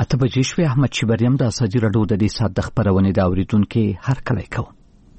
اته بجې شوې. احمد شیبریم د ازادي راډیو د دې ساعت د خپرونې د اورېدونکو هرکلی کوم.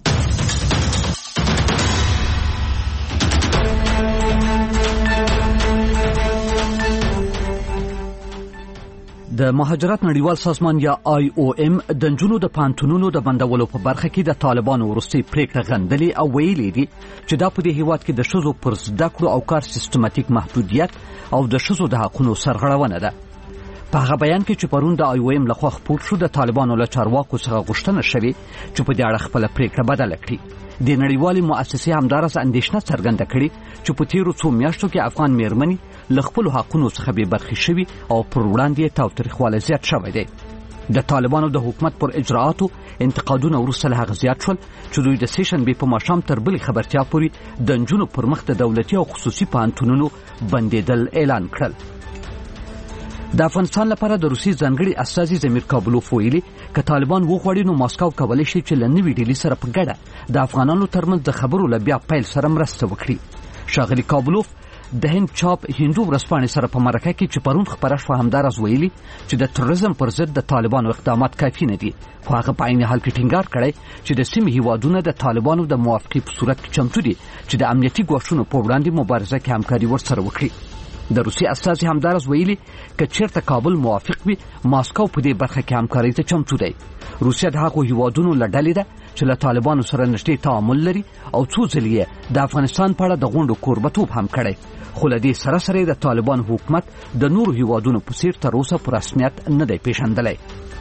د مهاجرت نړیوال سازمان یا IOM د نجونو د پانتونونو د بندولو په برخه کې د طالبانو وروستۍ پریکړه غندلې او ویلي دي چې دا په دې هیواد کې د ښځو پر زده کړو او کار سیستماتیک محدودیت او د ښځو د حقونو سرغړونه ده. په هغه بیان کې چې پرون د IOM لخوا خپور شو، د طالبانو له چارواکو څخه غوښتنه شوې چې په دې اړه خپله پریکړه بدله کړي. د نړیوالې مؤسسې همدارس اندېښنه څرګنده کړې چې په تیرو څو میاشتو کې افغان میرمنې له خپلو حقونو څخه بې برخې شوي او پر وړاندې یې تاوتریخوالی زیات شوی دی. د طالبانو د حکومت پر اجراعاتو انتقادونه وروسته له هغه زیات شول چې دوی د سېشنبې په ماښام تر بلې خبرتیا پورې د نجونو پر مخ د دولتي او خصوصي پوهنتونونو بندېدل اعلان کړل. د افغانستان لپاره د روسي ځانګړي استازي زمیر کابلوف ویلي که طالبان وغواړي نو ماسکو کولی شي چې له نوې ډیلي سره په ګډه د افغانانو ترمنځ د خبرو له بیا پیل سره مرسته وکړي. ښاغلي کابلوف د هند چاپ هندو ورځپاڼې سره په مرکه کې چې پرون خپره شوه همداراز ویلي چې د تروریزم پر ضد د طالبانو اقدامات کافي نه دي، خو هغه په عین حال کې ټینګار کړی چې د سیمې هیوادونه د طالبانو د موافقې په صورت کې چمتو دي چې د امنیتي ګواښونو په وړاندې مبارزه کې همکاري ورسره وکړي. د روسي استازي همداراز ویلي که چیرته کابل موافق وي، ماسکو په دې برخه کې همکاري ته چمتو دی. روسیه د هغو هیوادونو له ډلې ده چې له طالبانو سره نږدې تعامل لري او څو ځلې یې د افغانستان په اړه د غونډو کوربه‌توب هم کړی، خو له دې سره سره د طالبان حکومت د نورو هیوادونو په څیر تر اوسه په رسمیت نه دی پیژندلی.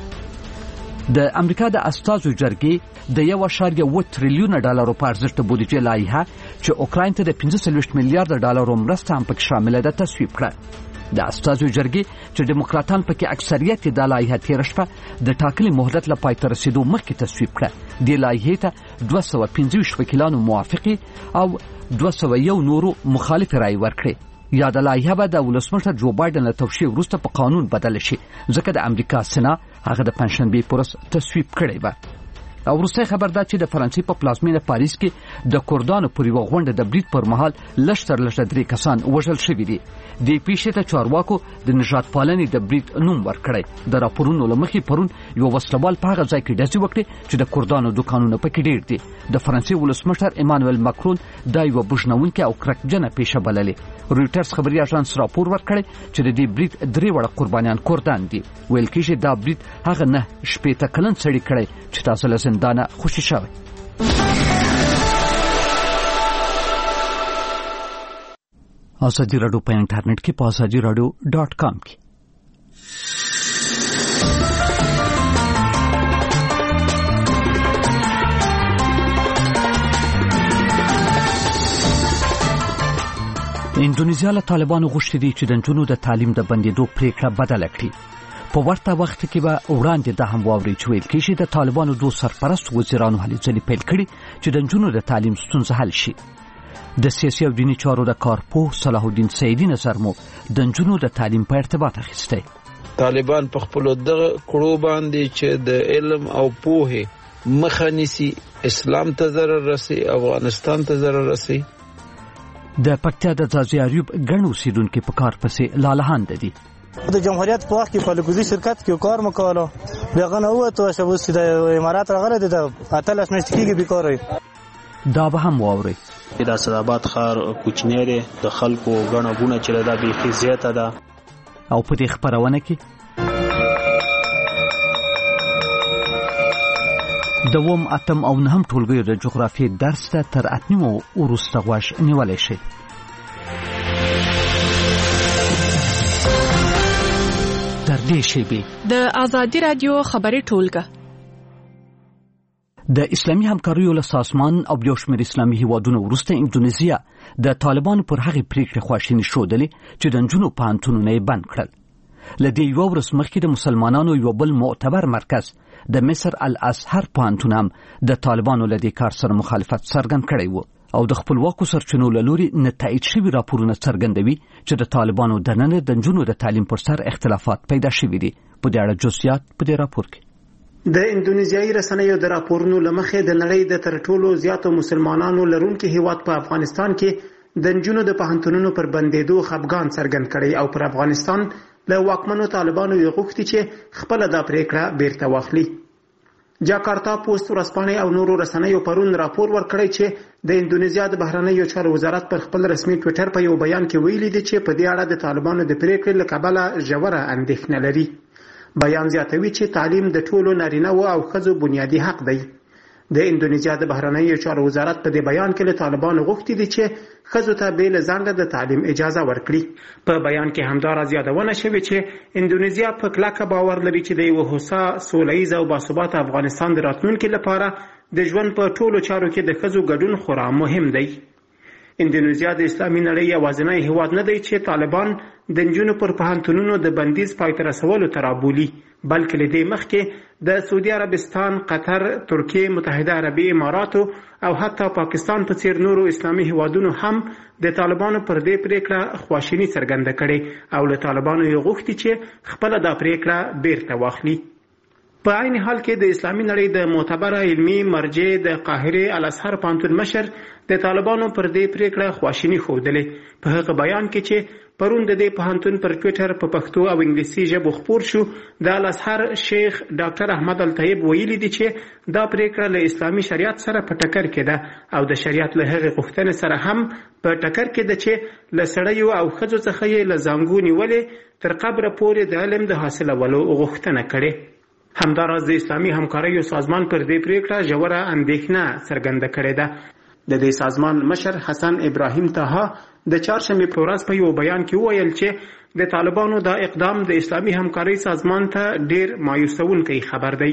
د امریکا د استازو جرګې د 1.7 تریلیون ډالرو په ارزښت د بودیجې لایحه چې اوکراین ته د 45 میلیارډ ډالرو مرسته هم پکې شامله ده تصویب کړه. د استازو جرګې چې ډیموکراتان پکې اکثریت د لایحه تېره شپه د ټاکلي مهلت له پای ته رسېدو مخکې تصویب کړه. دې لایحې ته 225 وکیلانو موافقې او 201 نورو مخالف رای ورکړې. یا د لایحه به د ولسمشر جو بایدن له توشیح وروسته په قانون بدل شي، ځکه د امریکا سنا هغه د پنځشنبې پر ورځ تصویب کړی و. او وروستی خبر دا چې د فرانسې په پلازمینه پاریس کې د کردانو پر یوه غونډه د برید پر مهال لږ تر لږه 3 کسان وژل شوي دي. دې پیښې ته چارواکو د نژاد پالنې د برید نوم ورکړی. د راپورونو له مخې پرون یو وسلوال په هغه ځای کې ډزې وکړې چې د کردانو دوکانونه پکې ډېر دي. د فرانسې ولسمشر ایمانوئل ماکرون دا یوه بوږنوونکې او کرکجنه پیښه بللې. رویټرز خبري اژانس راپور ورکړی چې د دې برید 3 وړه قربانیان کردان دي. ویل کېږي دا برید هغه 9 کلن سړی کړی چې تاسو له زندانه خوشي شوی. ازادي راډیو په انټرنیټ کې په azadiراdio.com کې. انډونیزیا له طالبانو غوښتي دي چې د نجونو د تعلیم د بندېدو پریکړه بدله کړي. په ورته وخت کې به وړاندې دا هم واوري چې ویل کېږي د طالبانو 2 سرپرست وزیرانو هلې ځلې پیل کړي چې د نجونو د تعلیم ستونزه حل شي. د سیاسي او دیني چارو د کارپوه صلاح الدین سعیدي نظر مو د نجونو د تعلیم په ارتباط اخیستی. طالبان په خپل دغه کړو باندې چې د علم او پوهې مخه نیسي، اسلام ته ضرر رسي، افغانستان ته ضرر رسي. د پکتیا د ځاځي اریوب ګڼ اوسیدونکي په کار پسې لالهانده دي. د جمهوریت په وخت کې په لګوزي شرکت کې کار مکوله دغه نه وته چې اوس د امارات راغله د اتلس میاشتې کې بیکاره دا به هم واوري. د اسداباد ښار کوچنی دی، د خلکو ګڼه ګونه چې دا بیخي زیاته ده. او په دې خبرونه کې دوم اتم او نهم ټولګیو د جغرافیې درس ته تر اتنیمو وروسته غوږ نیولی شي. تر دې شیبې د ازادي راډیو خبري ټولګه د اسلامي همکاریو له سازمان او یو شمېر اسلامي هیوادونو وروسته انډونیزیا د طالبانو پر هغې پریکړې خواشیني ښودلې چې د نجونو پوهنتونونه یې بند کړل. له دې یوه ورځ مخکې د مسلمانانو یو بل معتبر مرکز د مصر الازهر پوهنتون هم د طالبانو له دې کار سره مخالفت څرګند کړی و او د خپلواکو سرچینو له لوري نه تایید شوي راپورونه څرګندوي چې د طالبانو دننه د نجونو د تعلیم پر سر اختلافات پیدا شوي دي. په دې اړه جزئیات په دې راپور کې. د انډونیزیایي رسنیو د راپورونو له مخې د نړۍ د تر ټولو زیاتو مسلمانانو لرونکي هیواد په افغانستان کې د نجونو د پوهنتونونو پر بندېدو خپګان څرګند کړی او پر افغانستان له واکمنو طالبانو یې غوښتي چې خپله دا پریکړه بیرته واخلي. جاکارتا پوسټ ورځپاڼې او نورو رسنیو پرون راپور ورکړی چې د اندونیزیا د بهرنیو چارو وزارت پر خپل رسمي ټویټر په یو بیان کې ویلي دي چې په دې اړه د طالبانو د پریکړې له کبله ژوره اندېښنه لري. بیان زیاتوي چې تعلیم د ټولو نارینه‌وو او ښځو بنیادي حق دی. د اندونیزیا د بهرنیو چارو وزارت په دې بیان کې له طالبانو غوښتي دي چې ښځو ته بې له ځنډه د تعلیم اجازه ورکړي. په بیان کې همداراز یادونه شوې چې اندونیزیا په کلکه باور لري چې د یوه هوسا، سوله ییز او باثباته افغانستان د راتلونکي لپاره د ژوند په ټولو چارو کې د ښځو ګډون خورا مهم دی. اندونیزیا د اسلامي نړۍ یوازینی هیواد نه دی چې طالبان د نجونو پر پوهنتونونو د بندیز پای ته رسولو ته رابولي، بلکې له دې مخکې د سعودي عربستان، قطر، ترکیې، متحده عربي اماراتو او حتی پاکستان په څیر نورو اسلامي هیوادونو هم د طالبانو پر دې پریکړه خواشیني څرګنده کړې او له طالبانو یې غوښتي چې خپله دا پریکړه بیرته واخلي. په عین حال کې د اسلامي نړۍ د معتبره علمي مرجع د قاهرې الازهر پوهنتون مشر د طالبانو پر دې پریکړه خواشیني ښودلې. په هغه بیان کې چې پرون د دې پوهنتون پر ټویټر په پښتو او انګلیسي ژبو خپور شو، د الازهر شیخ ډاکټر احمد الطیب ویلي دي چې دا پریکړه له اسلامي شریعت سره په ټکر کې ده او د شریعت له هغې غوښتنې سره هم په ټکر کې ده چې له سړیو او ښځو څخه یې له زانګو نیولې تر قبره پورې د علم د حاصلولو غوښتنه کړې. همداراز د اسلامي همکاریو سازمان پر دې پریکړه ژوره اندېښنه څرګنده کړې ده. د دې سازمان مشر حسن ابراهیم طه د چهارشنبې په ورځ په یو بیان کې وویل چې د طالبانو دا اقدام د اسلامي همکارۍ سازمان ته ډیر مایوسونکی خبر دی.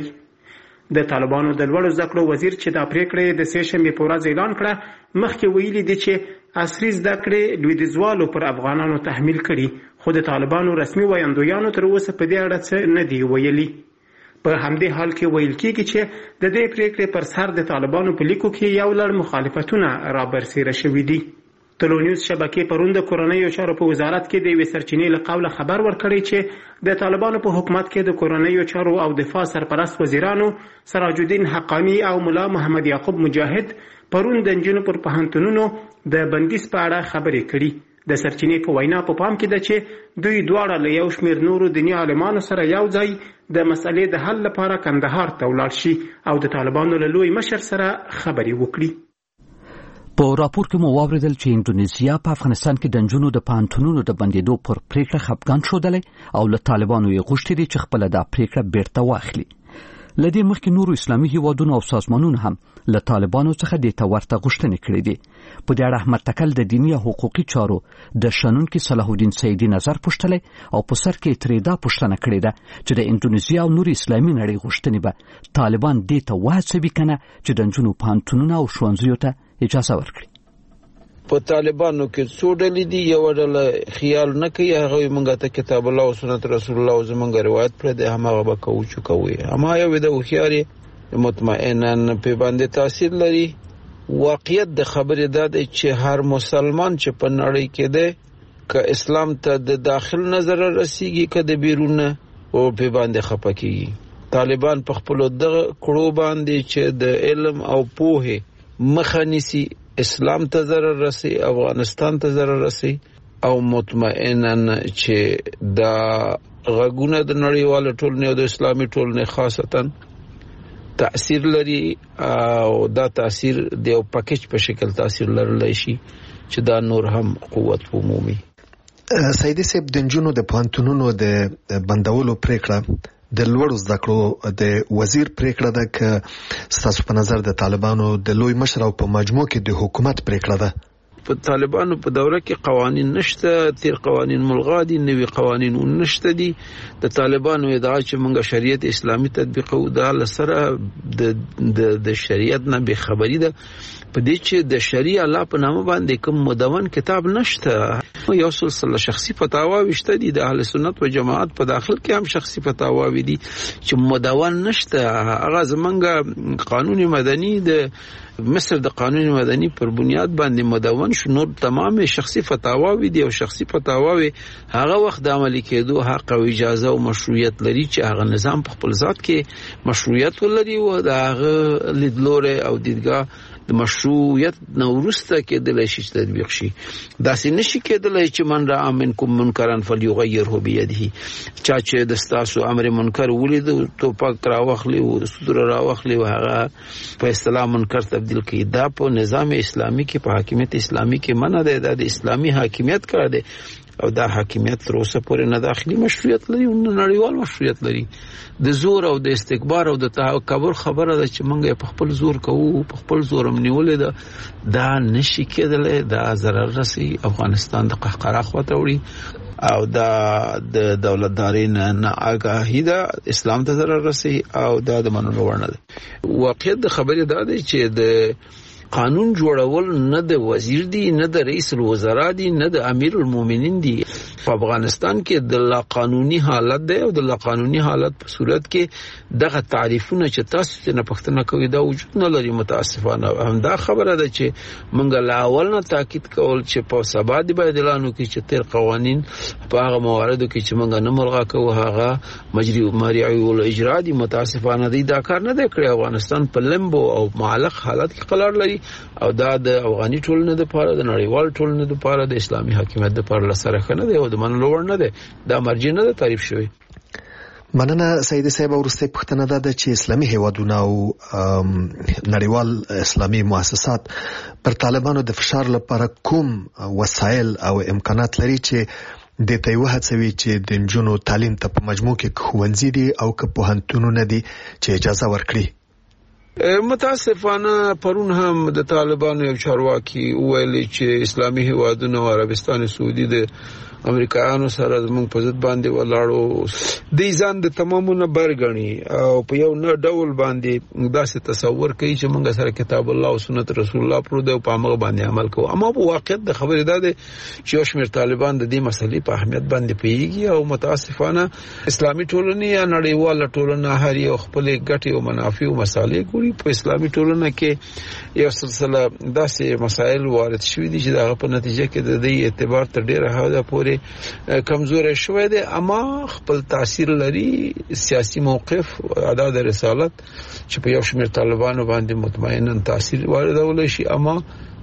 د طالبانو د لوړو زده کړو وزیر چې دا پریکړه د سه شنبې په ورځ اعلان کړه، مخکې ویلي دي چې عصري زده کړې لویدیځوالو پر افغانانو تحمیل کړي، خو د طالبانو رسمي ویاندویانو تر اوسه په دې اړه څه نه دی ویلي. په همدې حال کې ویل کېږي چې د دې پریکړې پر سر د طالبانو په لیکو کې یو لړ مخالفتونه رابرسېره شوي دي. تلونیوز شبکې پرون د کورنیو چارو په وزارت کې د یوې سرچینې له قوله خبر ورکړی چې د طالبانو په حکومت کې د کورنیو چارو او دفاع سرپرست وزیرانو سراج الدین حقانی او ملا محمد یعقوب مجاهد پرون د نجونو پر پوهنتونونو د بندیز په اړه خبرې کړي. د سرچینې په وینا په پام کې ده چې دوی دواړه له یو شمېر نورو دیني عالمانو سره یو ځای د مسئلې د حل لپاره کندهار ته ولاړ شي او د طالبانو له لوی مشر سره خبرې وکړي. په راپور کې مو واوریدل چې اندونیزیا په افغانستان کې د نجونو د پوهنتونونو د بندېدو پر پریکړه خفګان ښودلی او له طالبانو یې غوښتي دي چې خپله دا پریکړه بیرته واخلي. له دې مخکې نورو اسلامي هیوادونو او سازمانونو هم له طالبانو څخه دې ته ورته غوښتنې کړې دي. په دې اړه احمد تکل د دیني او حقوقي چارو د شنونکي صلاح الدین سیدي نظر پوښتلی او په سر کې ترې دا پوښتنه کړې ده چې د اندونیزیا او نورو اسلامي نړۍ غوښتنې به طالبان دې ته وهڅوي که نه چې د نجونو پوهنتونونه او ښوونځیو ته اجازه ورکړي. په طالبانو کې څو ډلې دي، یو ډله خیال نه کوي، هغه موږ ته کتاب الله او سنت رسول الله زمونږ روایت پر دی، هماغه به کوو چې کوي. اما یو د هوښیارې مطمئناً په باندې تاثیر لري. واقعیت د خبرې دا دی چې هر مسلمان چې په نړۍ کې دی که اسلام ته د داخل نظر رسیږي که د بیرون او په باندې خپه کیږي. طالبان په خپلو دغه کړو باندې چې د علم او پوهې مخه نیسي، اسلام ته ضرر رسي، افغانستان ته ضرر رسي او مطمئناً چې دا غږونه د نړیوال ټولنې او د اسلامي ټولنې خاصتاً تأثیر لري او دا تأثیر د یو پکیج په شکل تأثیر لرلی شي چې دا نور هم قوت ومومي. سیدي صاحب، د نجونو د پوهنتونونو د بندولو پریکړه د لوړو زده کړو د وزیر پریکړه ده که ستاسو په نظر د طالبانو د لوی مشر او په مجموع کې د حکومت پریکړه ده؟ په طالبانو په دوره کې قوانین نشته، تیر قوانین ملغا دي، نوي قوانین نشته دي. د طالبانو ادعا چې موږ شریعت اسلامي تطبیقو دا لسره د شریعت نه به خبري ده په دې چې د شریعه الله په نامه باندې کوم مدون کتاب نشته. یو سلسله شخصي فتاواوي شته دي، د اهل سنت و جماعت په داخل کې هم شخصي فتاواوي دي چې مدون نشته. هغه زمونږ قانون مدني د مصر د قانون مدني پر بنیاد باندې مدون شو، نور تمام شخصي فتاواوي دي او شخصي فتاواوي هغه وخت د عملي کېدو حق او اجازه او مشروعیت لري چې هغه نظام په خپل ذات کې مشروعیت ولري او د هغه لیدلوره او دیدګاه د مشروعیت نو ورسته کېدلی شي چې تطبیق شي. داسې نشي کېدلی چې من رأى منکم منکرا فلیغیره بیده، چا چې د ستاسو امر منکر ولید توپک راوخلی او ستور راوخلی او هغه په اصطلاح منکر تبدیل کړي. دا په نظام اسلامي کې په حاکمیت اسلامي کې منع ده. دا د اسلامي حاکمیت کار دی او دا حاکمیت تر اوسه پورې نه داخلي مشروعیت لري او نه نړیوال مشروعیت لري. د زور او د استکبار او د تکبر خبره ده چې موږ په خپل زور کوو، په خپل زور منولې ده، دا نشي کېدلی. دا ضرر رسي افغانستان د قهقرا خواته وړي او دا د دولتدارۍ نه آګاهي ده، اسلام ته ضرر رسي او دا د منلو وړ نه ده. واقعیت د خبرې دا دی چې د قانون جوړول نه د وزیر دی، نه د رئیس الوزرا دی، نه د امیر المؤمنین دی. په افغانستان کې د لا قانوني حالت دی او د لا قانوني حالت په صورت کې دغه تعریفونه چې تاسو ته نه پښتنه کوي دا وجود نه لري. متاسفانه همدا خبره ده چې موږ لا اول نه تاکید کول چې په سبا دی باید اعلان وکړي چې تیر قوانین په هغه مواردو کې چې موږ نه ملغا کوو هغه مجري الاجرا دي. متاسفانه دی دا کار نه دی کړی. افغانستان په لمبو او معلق حالت کې قرار لري او دا د افغاني ټولنې لپاره، د نړیوال ټولنې لپاره، د اسلامي حاکمیت لپاره لسره خنه دی او د منلو وړ نه دی. دا مرجع نه ده تعریف شوی. مننه سید صاحب. ورسته پښتنه ده چې اسلامي هیوادونه او نړیوال اسلامي مؤسسات پر طالبانو د فشار لپاره کوم وسایل او امکانات لري چې د ته وهڅوي چې د نجونو تعلیم ته په مجموع کې ښوونځي دي او که پوهنتونونه دي چې اجازه ورکړي. متاسفانه پرون هم د طالبانو یو چارواکي ویلي چې اسلامي هیوادونه او عربستان سعودي د امریکایانو سره زموږ په ضد باندې ولاړو، د ځان د تمامونه برګني او په یو نه ډول باندې داسې تصور کوي چې موږ سره کتاب الله او سنت رسول الله پرو دی او په هغه باندې عمل کوو. اما په واقعیت د خبرې ده چې یو شمېر طالبان د دې مسلې په اهمیت باندې پیږي او متاسفانه اسلامي ټولنه یا نړیواله ټولنه هر یو خپل ګټې او منافع او مصالح ګوري. په اسلامي ټولنه کې یو سلسله داسې مسایل وارد شوي دي چې دغه په نتیجه کې د دې اعتبار تر ډیره حده پورې کمزوري شوی دی. اما خپل تاثیر لري. سیاسي موقف ادا د رسالت چې په یو شمېر طالبانو باندې مطمئنا تاثیر واردولای شي، اما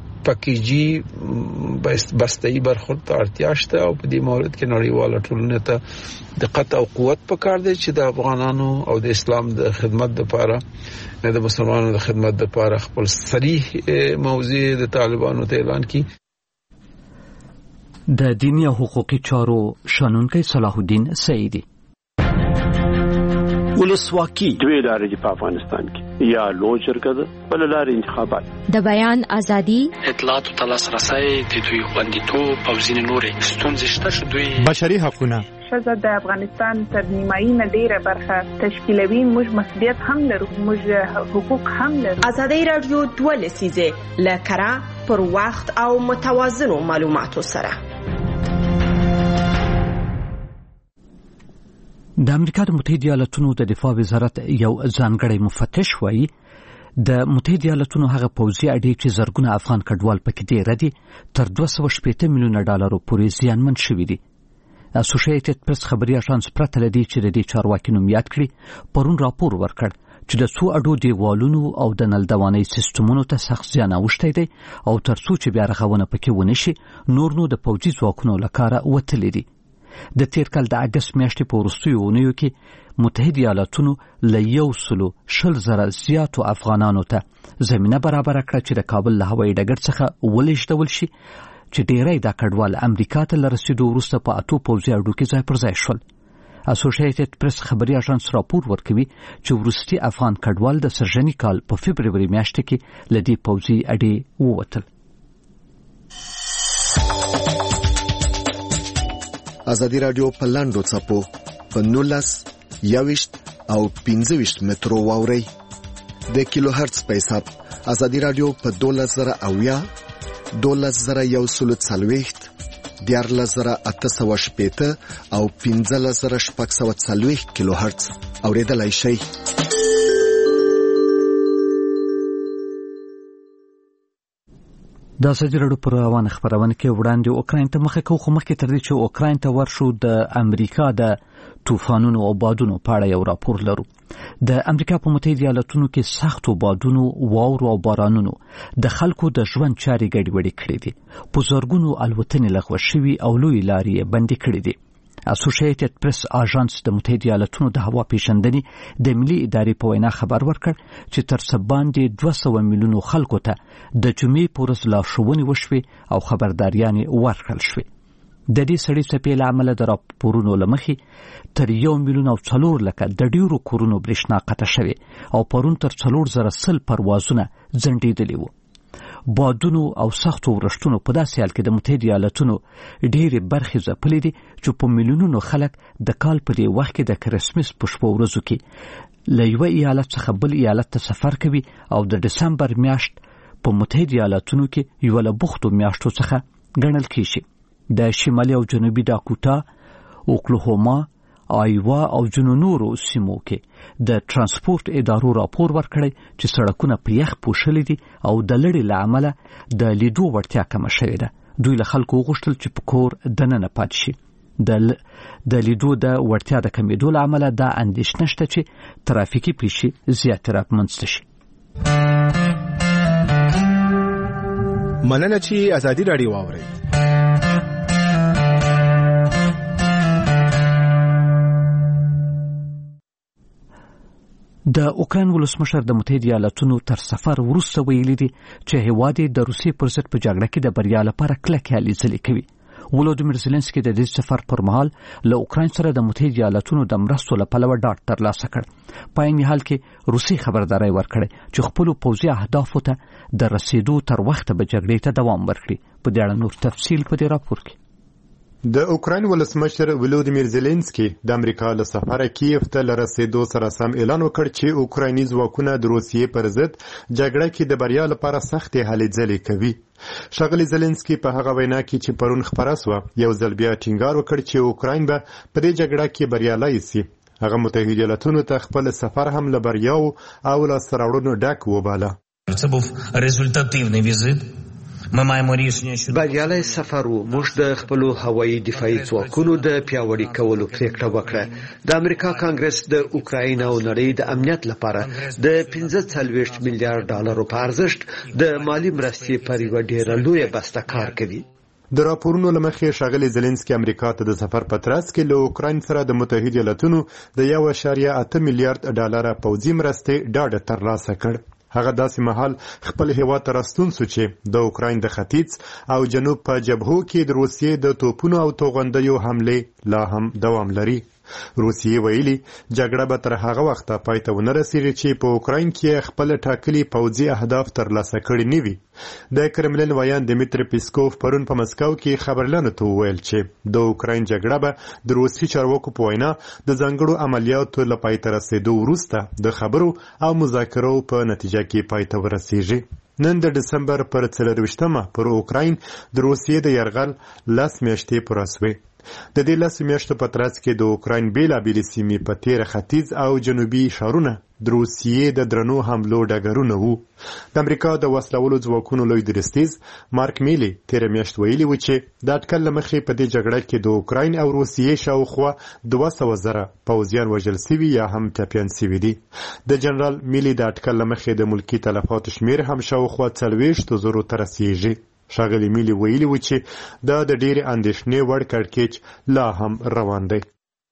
پکیجی بسته‌ای برخورد ته اړتیا شته او په دې مورد کې نړیواله ټولنه ته دقت او قوت پکار دی چې د افغانانو او د اسلام د خدمت لپاره، د مسلمانانو د خدمت لپاره خپل صریح موضوع د طالبانو ته اعلان کړي. د دینی او حقوقي چارو شنونکی صلاح الدین سعیدی. ولسواکي دوی لارې په افغانستان کې یا لوی جرګه ده بل لارې انتخابات، د بیان ازادي، اطلاعات او لاسرسي، د دوی خوندیتوب او ځینې نورې ستونزې شته چې دوی بشري حقوقونه ښځه د افغانستان تر نیمایي نه ډیره برخه تشکیلوي. موږ مسؤلیت هم لرو، موږ حقوق هم لرو. ازادي رادیو 2 لسیزه لکرا پر وخت او متوازنو معلوماتو سره. د امریکا د متحده ایالاتونو د دفاع وزارت یو ځانګړی مفتش وایي د متحده ایالاتونو هغه پوځي اډې چې زرګونه افغان کډوال پکې ډېر دي تر 280 میلیونه ډالر پورې زیانمن شوي دي. اسوسییټډ پریس خبري اژانس پرته لدی چې د دې چارواکي نوم یاد کړي پرون راپور ورکړ چې د څو اډو دیوالونو او د نلدوانۍ سیستمونو ته سخت زیان اوښتی دی او تر څو چې بیا رغونه پکې ونشي نور نو د پوځي ځواکونو لکاره وتلي دي. د تیر کال د اګست میاشتې په وروستیو اونیو کې متحده ایالاتونو له 120,000 زیاتو افغانانو ته زمینه برابر کړه چې د کابل له هوایي ډګر څخه ولېږدول شي چې ډېری دا کډوال امریکا ته له رسیدو وروسته په 8 پوځي اډو کې ځای پر ځای شول. اسوسییټډ پریس خبري اژانس راپور ورکوي چې وروستي افغان کډوال د سرجنی کال په فبروري میاشت کې لدی پوځي اډې ووتل. ازادي رادیو په لاندو څپو په 19 21 او 15 مترو واوري د کیلو هرتز په حساب. ازادي رادیو په 12000 12140 14880 او 15640 کیلو هرتز اوریدلای شئ. د ازادي راډیو پر روانه خبرونه کې وړاندې اوکراین ته مخه کوو، خو مخکې تر دې چې اوکراین ته ورشو د امریکا د طوفانونو او بادونو په اړه یو راپور لرو. د امریکا په متحده ایالاتونو کې سختو بادونو، واورو او بارانونو د خلکو د ژوند چارې ګډوډې کړې دي. په زرګونو الوتنې لغوه شوي او لوی لارې بندي کړې دي. اسوسییټډ پریس اژانس د متحده ایالاتونو د هوا پیژندنې د ملي ادارې په وینا خبر ورکړ چې تر څه باندې 200 میلیونو خلکو ته د جمعې په ورځ لارښوونې وشوې او خبرداریانې ورکړل شوې. د دې سړې څپې له امله د راپورونو له مخې تر 1.4 میلیون د ډیرو کورونو برېښنا قطع شوې او پرون تر 4,000 پروازونه ځنډېدلي وو. بادونو او سختو ورښتونو په داسې حال کې د متحده ایالاتونو ډېرې برخې ځپلې دي چې په میلیونونو خلک د کال په دې وخت کې د کرسمس په شپو ورځو کې له یوه ایالت څخه بل ایالت ته سفر کوي او د دسمبر میاشت په متحده ایالاتونو کې یوه له بوختو میاشتو څخه ګڼل کېږي. د شمالي او جنوبي داکوتا، اوکلاهوما، آیوا او ځینو نورو سیمو کې د ترانسپورت ادارو راپور ورکړی چې سړکونه په یخ پوښلي دي او د لړې له امله د لیدو وړتیا کمه شوې ده. دوی له خلکو وغوښتل چې په کور دننه پاتې شي. د لیدو د وړتیا د کمېدو له امله دا اندېښنه شته چې ترافیکي پیښې زیاتې رامنځته شي. مننه چې ازادي راډیو واورئ. د اوکراین ولسمشر د متحده ایالاتونو تر سفر وروسته ویلي دي چې هیواد د روسیې پر ضد په جګړه کې د بریا لپاره کلکې هلې ځلې کوي. ولودیمیر زيلنسکي د دې سفر پر مهال له اوکراین سره د متحده ایالاتونو د مرستو له پلوه ډاډ ترلاسه کړ. په عین حال کې روسي خبرداري ورکړه چې خپل پوځي اهدافو ته د رسیدو تر وخته به جګړې ته دوام ورکړي. په دې اړه نور تفصیل په دې راپور کې. د اوکراین ولسمشر ولودیمیر زيلنسکي د امریکا له سفره کیف ته لرسېدو سره سم اعلان وکړ چې اوکرایني ځواکونه د روسیې پر ضد جګړه کې د بریا لپاره سختې هلې ځلې کوي. ښاغلي زيلنسکي په هغه وینا کې چې پرون خبره سوه یو ځل بیا ټینګار وکړ چې اوکراین به په دې جګړه کې بریالی شي. هغه متحده ایالاتونو ته خپل سفر هم له بریاو او لاسته راوړنو ډک وباله. Це був результативний візит. بریالی سفر و موږ د خپل هوایي دفاعي ځواکونو د پیاوړي کولو پریکړه وکړه. د امریکا کانګرس د اوکراین او نړۍ د امنیت لپاره د 45 میلیارډ ډالرو په ارزښت د مالی مرستې پر یوه ډیره لویه بسته کار کوي. د راپورونو له مخې ښاغلي زيلنسکي امریکا ته د سفر په ترڅ کې له اوکراین سره د متحده ایالاتونو د 1.8 میلیارډ ډالر پوځي مرستې ډاډ ترلاسه کړ. هغه داسې مهال خپل هیواد ته راستون سو چې د اوکراین د ختیځ او جنوب په جبهو کې د روسیې د توپونو او توغندیو حملې لا هم دوام لري. روسیې ویلي جګړه به تر هغه وخته پای ته ونه رسیږي چې په اوکراین کې خپل ټاکلي پوځي اهداف ترلاسه کړي نه وي. د کرملین ویان دمیتری پیسکوف پرون په مسکو کې خبرلانو ته وویل چې د اوکراین جګړه به د روسي چارواکو په وینا د ځانګړو عملیاتو له پای ته رسیدو وروسته د خبرو او مذاکرو په نتیجه کې پای ته ورسیږي. نن د دسمبر پر 24مه پر اوکراین د روسیې د یرغل 10 میاشتې پوره شوې. د دې 10 میاشتو په ترڅ کې د اوکراین بیلابېلې سیمې په تیره ختیځ او جنوبي ښارونه د روسیې د درنو حملو ډګرونه وو. د امریکا د وسلوالو ځواکونو لوی درستیز مارک میلی تیره میاشت ویلي و چې د اټکل له مخې په دې جګړه کې د اوکراین او روسیې شاوخوا 200,000 پوځیان وژل سوي یا هم ټپیان سوي دي. د جنرال میلی د اټکل له مخې د ملکي تلفاتو شمیر هم شاوخوا 40,000 ته رسیږي. ښاغلي میلی ویلي و چې دا د ډېرې اندېښنې وړ کړکېچ لا هم روان دی.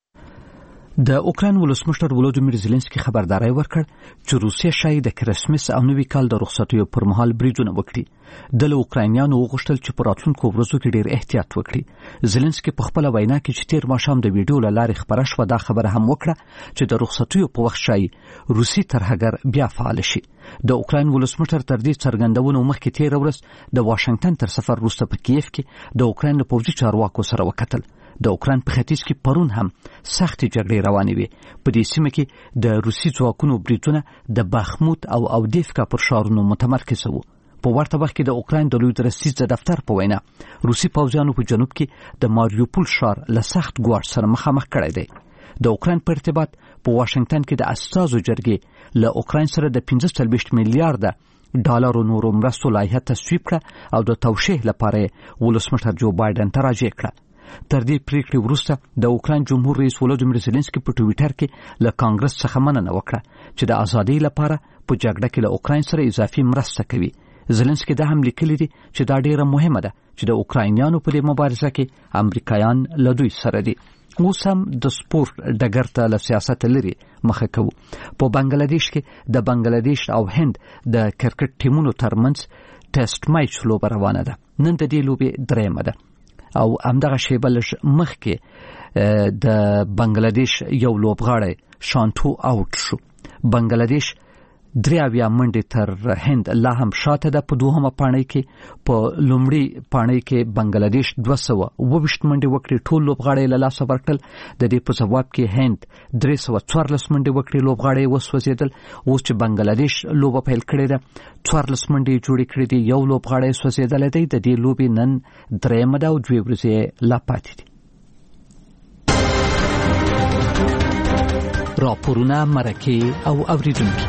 د اوکراین ولسمشر ولودیمیر زيلنسکي خبرداری ورکړ چې روسیه شاید د کرسمس او نوي کال د رخصتیو پر مهال بریدونه وکړي. د اوکراینیانو وغوښتل چې په راتلونکو ورځو کې ډېر احتیاط وکړي. زيلنسکي په خپل وینا کې چې تیر ماښام د ویډیو له لارې خبره شوه دا خبره هم وکړه چې د رخصتیو په وخت شاید روسي ترهګر بیا فعال شي. د اوکراین ولسمشر تر دې څرګندونو مخکې تیر ورځ د واشنگټن تر سفر وروسته په کیف کې د اوکراین له پوځي چارواکو سره وکتل. د اوکراین په ختیځ کې پرون هم سختې جګړې روانې وې. په دې سیمه کې د روسي ځواکونو بریدونه د باخموت او اودیفکا پر ښارونو متمرکز وو. په ورته وخت کې د اوکراین د لوی درستیز د دفتر په وینا روسي پوځیانو په جنوب کې د ماریوپول ښار له سخت ګواښ سره مخامخ کړی دی. د اوکراین په ارتباط په واشنگټن کې د استازو جرګې له اوکراین سره د 45 میلیارډ ډالرو نورو مرستو لایحه تصویب کړه او د توشیح لپاره ولسمشر جو بایدن ته راجع کړه. تر دې پریکړې وروسته د اوکراین جمهور رئیس ولودیمیر زيلنسکي په ټویټر کې له کانګرس څخه مننه وکړه چې د ازادۍ لپاره په جګړه کې له اوکراین سره اضافي مرسته کوي. زيلنسکي دا هم لیکلي دي چې دا ډیره مهمه ده چې د اوکراینیانو په دې مبارزه کې امریکایان له دوی سره دي. اوس هم د سپورت ډګر ته له سیاست لري مخه کوو. په بنگلاديش کې د بنگلاديش او هند د کرکټ ټیمونو ترمنځ ټیسټ میچ لوبه روانه ده. نن د دې لوبې درېمه ده او همدغه شیبه لږ مخکې د بنگلاديش یو لوبغاړی شانټو آوټ شو. بنگلاديش 83 منډې تر هند لا هم شاته ده په دوهمه پاڼۍ کې. په لومړي پاڼۍ کې بنگلاديش 220 منډې وکړې، ټول لوبغاړي له لاسه ورکړل. د دې په ځواب کې هند 314 منډې وکړې، لوبغاړي وسوځېدل. اوس چې بنگلاديش لوبه پیل کړې ده 14 منډې جوړې کړې دي، یو لوبغاړی سوځېدلی دی. د دې لوبې نن درېیمه ده او 2 ورځې لا پاتې دي. راپورونه، مرکې او اوریدونکي.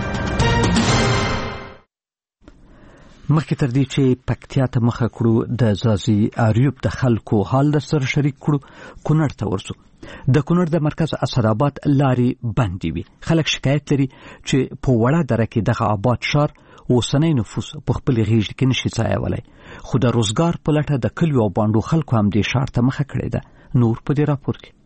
مخکې تر دې چې پکتیا ته مخه کړو د ځاځي اریوب د خلکو حال در سره شریک کړو، کونړ ته ورسو. د کونړ د مرکز اسداباد لارې بندې وي. خلک شکایت لري چې په وړه دره کې دغه آباد شار اوسنی نفوس په خپل غیږ کې نشي ځایولی، خو د روزګار په لټه د کلیو او بانډو خلکو هم دې شار ته مخه کړې ده. نور په دې راپور کې.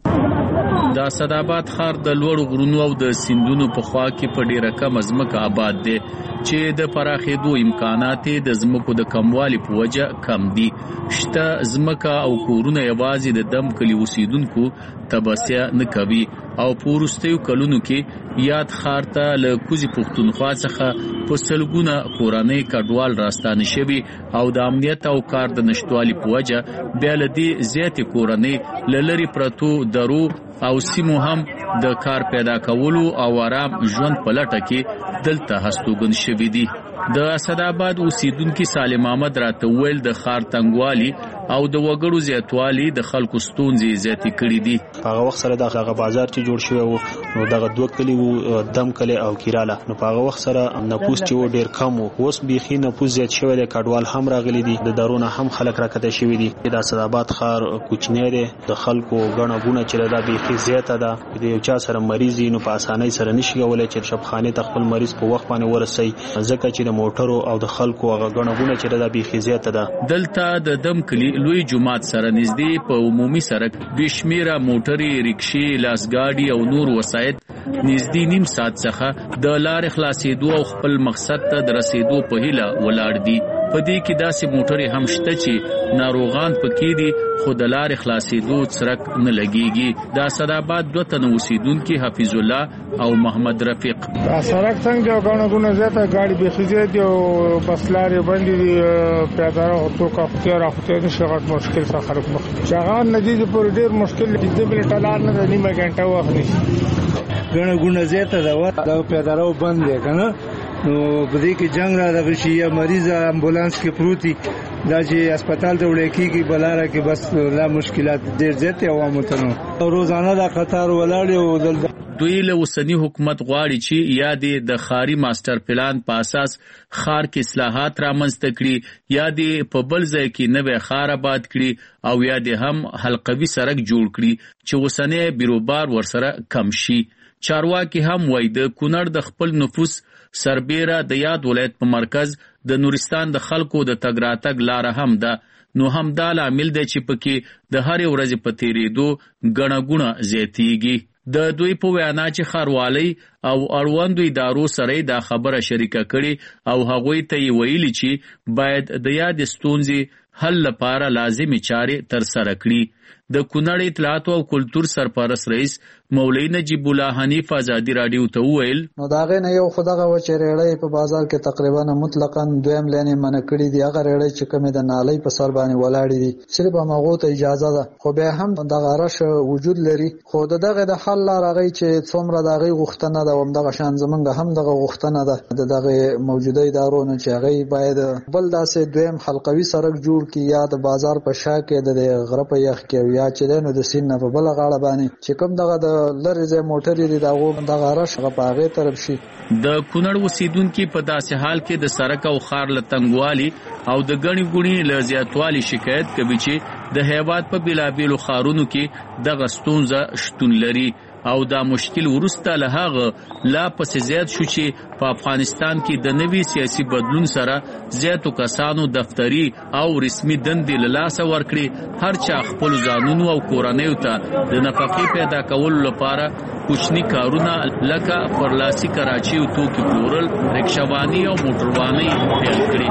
د اسداباد ښار د لوړو غرونو او د سیندونو په خوا کې په ډیره کمه ځمکه آباد دی چې د پراخېدو امکانات د ځمکو د کموالي په وجه کم دي. شته ځمکه او کورونه یوازې د دم کلي اوسیدونکو تبصره نه کوي او په وروستیو کلونو کې یاد ښار ته له کوزي پښتونخوا څخه په سلګونه کورنۍ کډوال راستانه شوي او د امنیت او کار د نشټوالي په وجه بیا له دې زیاتې کورنۍ له لرې پرتو درو او سیمو هم د کار پیدا کولو او آرام ژوند په لټه کې دلته هستوګن شوي دي. د اسداباد اوسیدونکو سالم احمد راته ویل د ښار تنګوالي او د وګړو زیاتوالي د خلکو ستونزې زیاتې کړې دي. هغه وخت سره دغه بازار چې جوړ شوی وو نو دغه دوه کلی وو، دم کلی او کیراله. نو په هغه وخت سره نفوس چې ډیر کم وو، اوس بيخي نفوس زیات شوی دی. کډوال هم راغلي دي، د درونه هم خلک راکته شوی دي. د اسداباد ښار کوچنی دی، د خلکو غڼه غونه چې دا بيخي زیاته ده. د یو چا سره مریض نو په اسانۍ سره نشي کولای چې شپخانه ته خپل مریض په وخت باندې ورسي، ځکه چې د موټرو او د خلکو هغه غڼه غونه چې دا بيخي زیاته ده. دلته د دم کلی لوی جماعت سره نږدې په عمومي سړک بشمیره موټري، رکشې، لاسګاډي او نور وسایط نږدې نیم ساعت څخه د لارې خلاصېدو او خپل مقصد ته د رسیدو په هیله ولاړ دي. په دې کې داسې موټري هم شته چې ناروغان پکې دي خو د لارې خلاصېدو څرک نه لګيږي. د اسداباد 2 تن اوسیدونکو حفیظ الله او محمد رفیق دا سړک څنګه غاڼه غونه زیاته ګاډي به خزه دي او بس لارې باندې دي، پیاده‌رو او کا ختیاره نشي غټ مشکل سره خلک مخ شغال نه دي. پر ډیر مشکل دي، د بل ټلار نه نیمه غنټه وخت نشي. غاڼه غونه زیاته دا پیاده‌رو بند دي کنه، نو په دې کې جنگ را دغه شي یا مریض امبولانس کې پروتي دا چې هسپتال ته وړي کیږي بلاره کې بس لا مشکلات ډیر زیات عوامو ته نو روزانه دا خطر ولاړ او دلته دوی له اوسنی حکومت غواړي چې یا د خاري ماستر پلان په اساس خار کې اصلاحات رامنځته کړي یا د په بل ځای کې نوې خار آباد کړي او یا د هم حلقوي سړک جوړ کړي چې اوسنی بیروبار ورسره کم شي. چارواکي هم وایي د کونړ د خپل نفوس سربیره د یاد ولایت په مرکز د نورستان د خلکو د تګ راتګ لار هم ده. نو هم دا عامل دی چې پکې د هر ورځې په تیریدو غڼه غونه زیاتیږي. د دوی په وینا چې خاروالي او اړوندو ادارو سره دا خبره شریکه کړي او هغوی ته ویلي چې باید د یاد ستونزې حل لپاره لازمي چارې تر سره کړي. د کونړ اطلاعات او کلتور سرپرست رئیس مولوی نجیب الله حنیف ازادي رادیو ته ویل نو داغه نه یو خدغه و چې ریړې په بازار کې تقریبا مطلقاً دویم لینې منع کړي دي. هغه ریړې چې کومه د نالۍ په سر باندې ولاړې دي صرف هغه ته اجازه ده، خو به هم دغه رش وجود لري. خو دغه د حل راغی چې څومره دغه غوښتنه ده او دغه شان زمونږ هم دغه غوښتنه ده دغه موجوده ادارو نه چې هغه باید بل داسې دویم حلقوي سړک جوړ کړي یا د بازار په شا کې د غره په یخ کې یا چې دنو د سین نه په بل غاړه باندې چې کوم دغه د لری ځای موټر دی دغه دغه راشغه په هغه طرف شي. د کونړ اوسیدونکو په داسې حال کې د سړک او خار لتنګوالي او د غنی ګونی لزیاتوالي شکایت کوي چې د هیواد په بلابلو خارونو کې د غستونزه شتون لري او دا مشکل ورسته له هغه لا پس زیات شو چې په افغانستان کې د نوي سیاسي بدلون سره زیاتو کسانو دفتری او رسمي دندې له لاسه ورکړي. هر چا خپل ځانونو او کورنیو ته د نفقې پیدا کولو لپاره کوچني کارونه لکه پرلاسي کراچي او توکي پلورل، رکشاواني او موټرواني پیل کړي.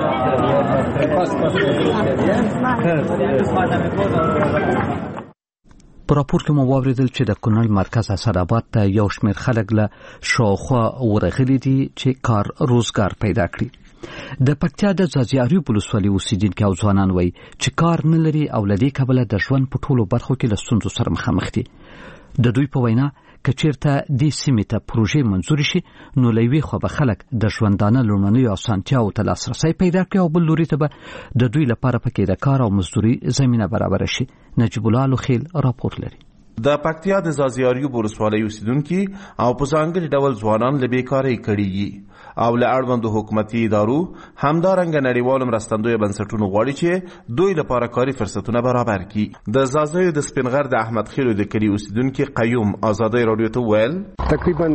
په راپور کې مو واوریدل چې د کونړ مرکز اسداباد ته یو شمېر خلک له شاوخوا ورغلي دي چې کار روزګار پیدا کړي. د پکتیا د ځاځي ولسوالۍ اوسیدونکو او ځوانان وایي چې کار نه لري او لدې کبله د ژوند په ټولو برخو کې له ستونزو سره مخامخ دي. د دوی په وینا کچیرته د سیمې ته پروژې منظور شي نو لوي خو به خلک د ژوندانه لومړنیو اسانتیاو ته لاسرسي پیدا کړي او بل لوري ته به د دوی لپاره پکې د کار او مزدوري زمينه برابر شي. نجیب الله لوخیل راپور لري. د پکتیا د ځاځي ولسوالۍ اوسیدونکو او په ځانګړي ډول ځوانان له بیکارۍ کړي او له اړوندو حکومتي ادارو همدارنګه نړیوالو مرستندویو بنسټونو غواړي چې دوی لپاره کاري فرصتونه برابر کړي. د ځاځي د سپینغر د احمد خیلو د کلی اوسیدونکو قیوم آزادۍ رادیو ته ویل تقریبا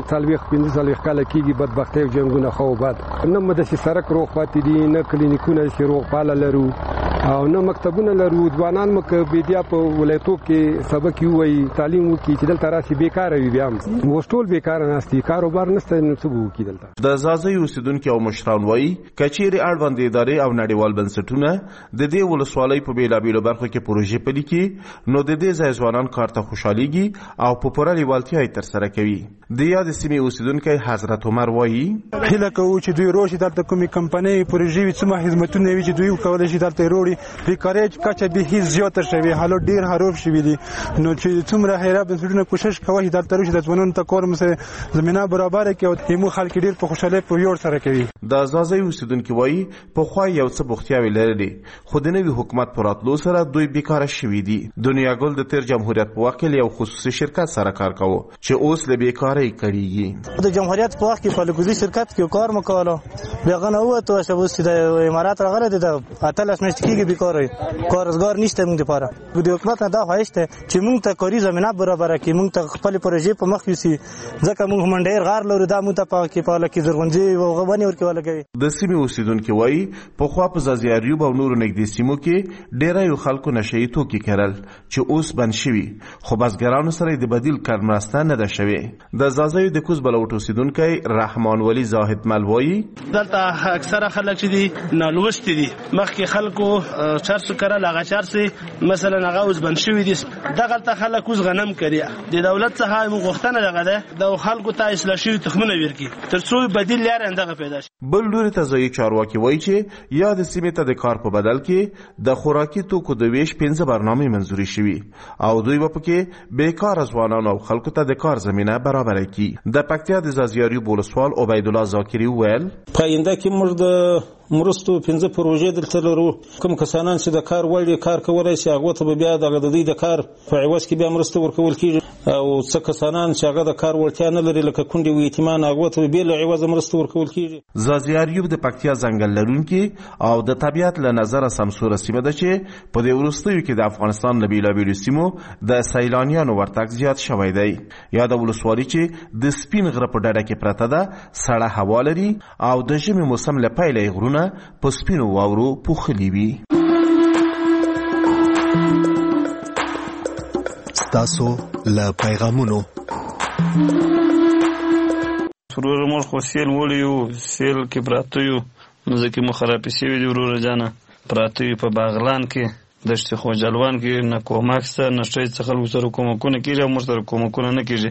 15 کاله کېږي بدبختي او جنگونه خو بد نه مدسي سرک روغ پاتې دي نه کلینیکونه چې روغ پاله لرو او نه مکتبونه لرو. ځوانان مکه بيدیا په ولایتو کې سبق وي تعلیم وکړي چې دلته راشي بیکار وي بیا موږ بیکار نهستي کاروبار نشته نو څه وکړي. دلته د ځاځي اوسیدونکو او مشران وایي کچېری اړوند ادارې او نړیوال بنسټونه د دې ولسوالۍ په بیلابیلو برخو کې پروژې پلي کړي نو د دې ځای ځوانان کار ته خوشحاليږي او په پوره لیوالتیا یې ترسره کوي. د یاد سیمې اوسیدونکو حضرت عمر وایي هله کوو چې دوی روشي دلته کومې کمپنۍ پروژې وي څومره خدمتونه وي چې دوی کولای شي دلته وروړي. بیکارۍ کچه به هیڅ زیاته شوی حالو ډیر خراب شوی دي نو چې څومره هیره بنسټونه کوشش کوي دلته روشي د ځوانانو ته کار مسه زمينه برابر کړي او همو خلک ډیر په خوشاله په یور سره کوي. د ځاځي اوسیدونکو وایي په خو یو څه بوختیاوي لري خو د نوي حکومت پر راتلو سره دوی بیکاره شوي دي. دنیا ګل د تیر جمهوریت په وخت کې یو خصوصي شرکت سره کار کاوه چې اوس له بیکارۍ کړيږي. د جمهوریت په وخت کې په لګوزي شرکت کې کار مکواله دغه نو وته چې اوس د امارات راغله د اتلس مشت کېږي بیکارۍ کارګر نشته موږ لپاره. د حکومت دا خوښته چې موږ ته کاري زمينه برابر کړي موږ ته خپل پروژې په مخ یوسي ځکه موږ هم ډیر غار لرو دا موږ ته پاکي پاله کې زرغونځي او غونی ورکو لګوي. د سیمې اوسیدونکو وایي په خوا په ځاځي او نورو نږدې سیمو کې ډیر یو خلکو نشئی توکي کړل چې اوس بند شوي خو بسګرانو سره د بدیل کار مرسته نه ده شوی. د ځاځي د کوز بلوټ اوسیدونکو رحمان ولی زاهد ملوایی دلته اکثره خلک چې دي نالوست دي مخکې خلکو چارسو کړه لاغه چارسي مثلا هغه اوس بند شوی دي دغه ته خلک اوس غنم کوي. د دولت څخه مغوښتنه دغه ده د خلکو ته اصلاح شوی تخمونه ورکړي ترڅو بدیل لار اندغه پیدا شي. بل لوري ته ځای چارواکي وایي چې یا د سیمې ته د کار په بدل کې د خوراکي توکو د ویش 15 برنامه منزوري شوي او دوی په کې بیکار ځوانان او خلکو ته د کار زمينه برابر کړي. د پکتیا د ځاځي ولسوال عبید الله زاکری ویل پاینده کې موږ د مرستو 15 پروژې دلته لرو کوم کسانان چې د کار وړي کار کولای شي هغه ته بیا د دوی د کار په عوض کې بیا مرسته ورکول کیږي او څه کسانان چې هغه د کار وړتیا نه لري لکه کونډې او یتیمان هغه ته بیا له عوض مرسته ورکول کیږي. ځاځي د پکتیا ځنګل لرونکي او د طبيعت له نظر سمسوره سیمه ده چې په دې ورستیو کې د افغانستان له بیلابیلو سیمو د سیلانیانو ورتګ زیات شوی دی. یا د ولسوالۍ چې د سپین غره په ډډه کې پرته ده سړه هوا لري او د ژمي موسم له پیله غرونه په سپینو واورو پوښلي وي. تاسو له پیغامونو ورور مور خو سیل وړیو سیل کې پراتیو نو ځکه مو خرابې شوي دي ورور جانه پراتیو په باغلان کې دشت خوجلوان کې نه کومکسته نه شي څه خلکو سره کومکونه کیږي او موږ سره کومکونه نه کیږي.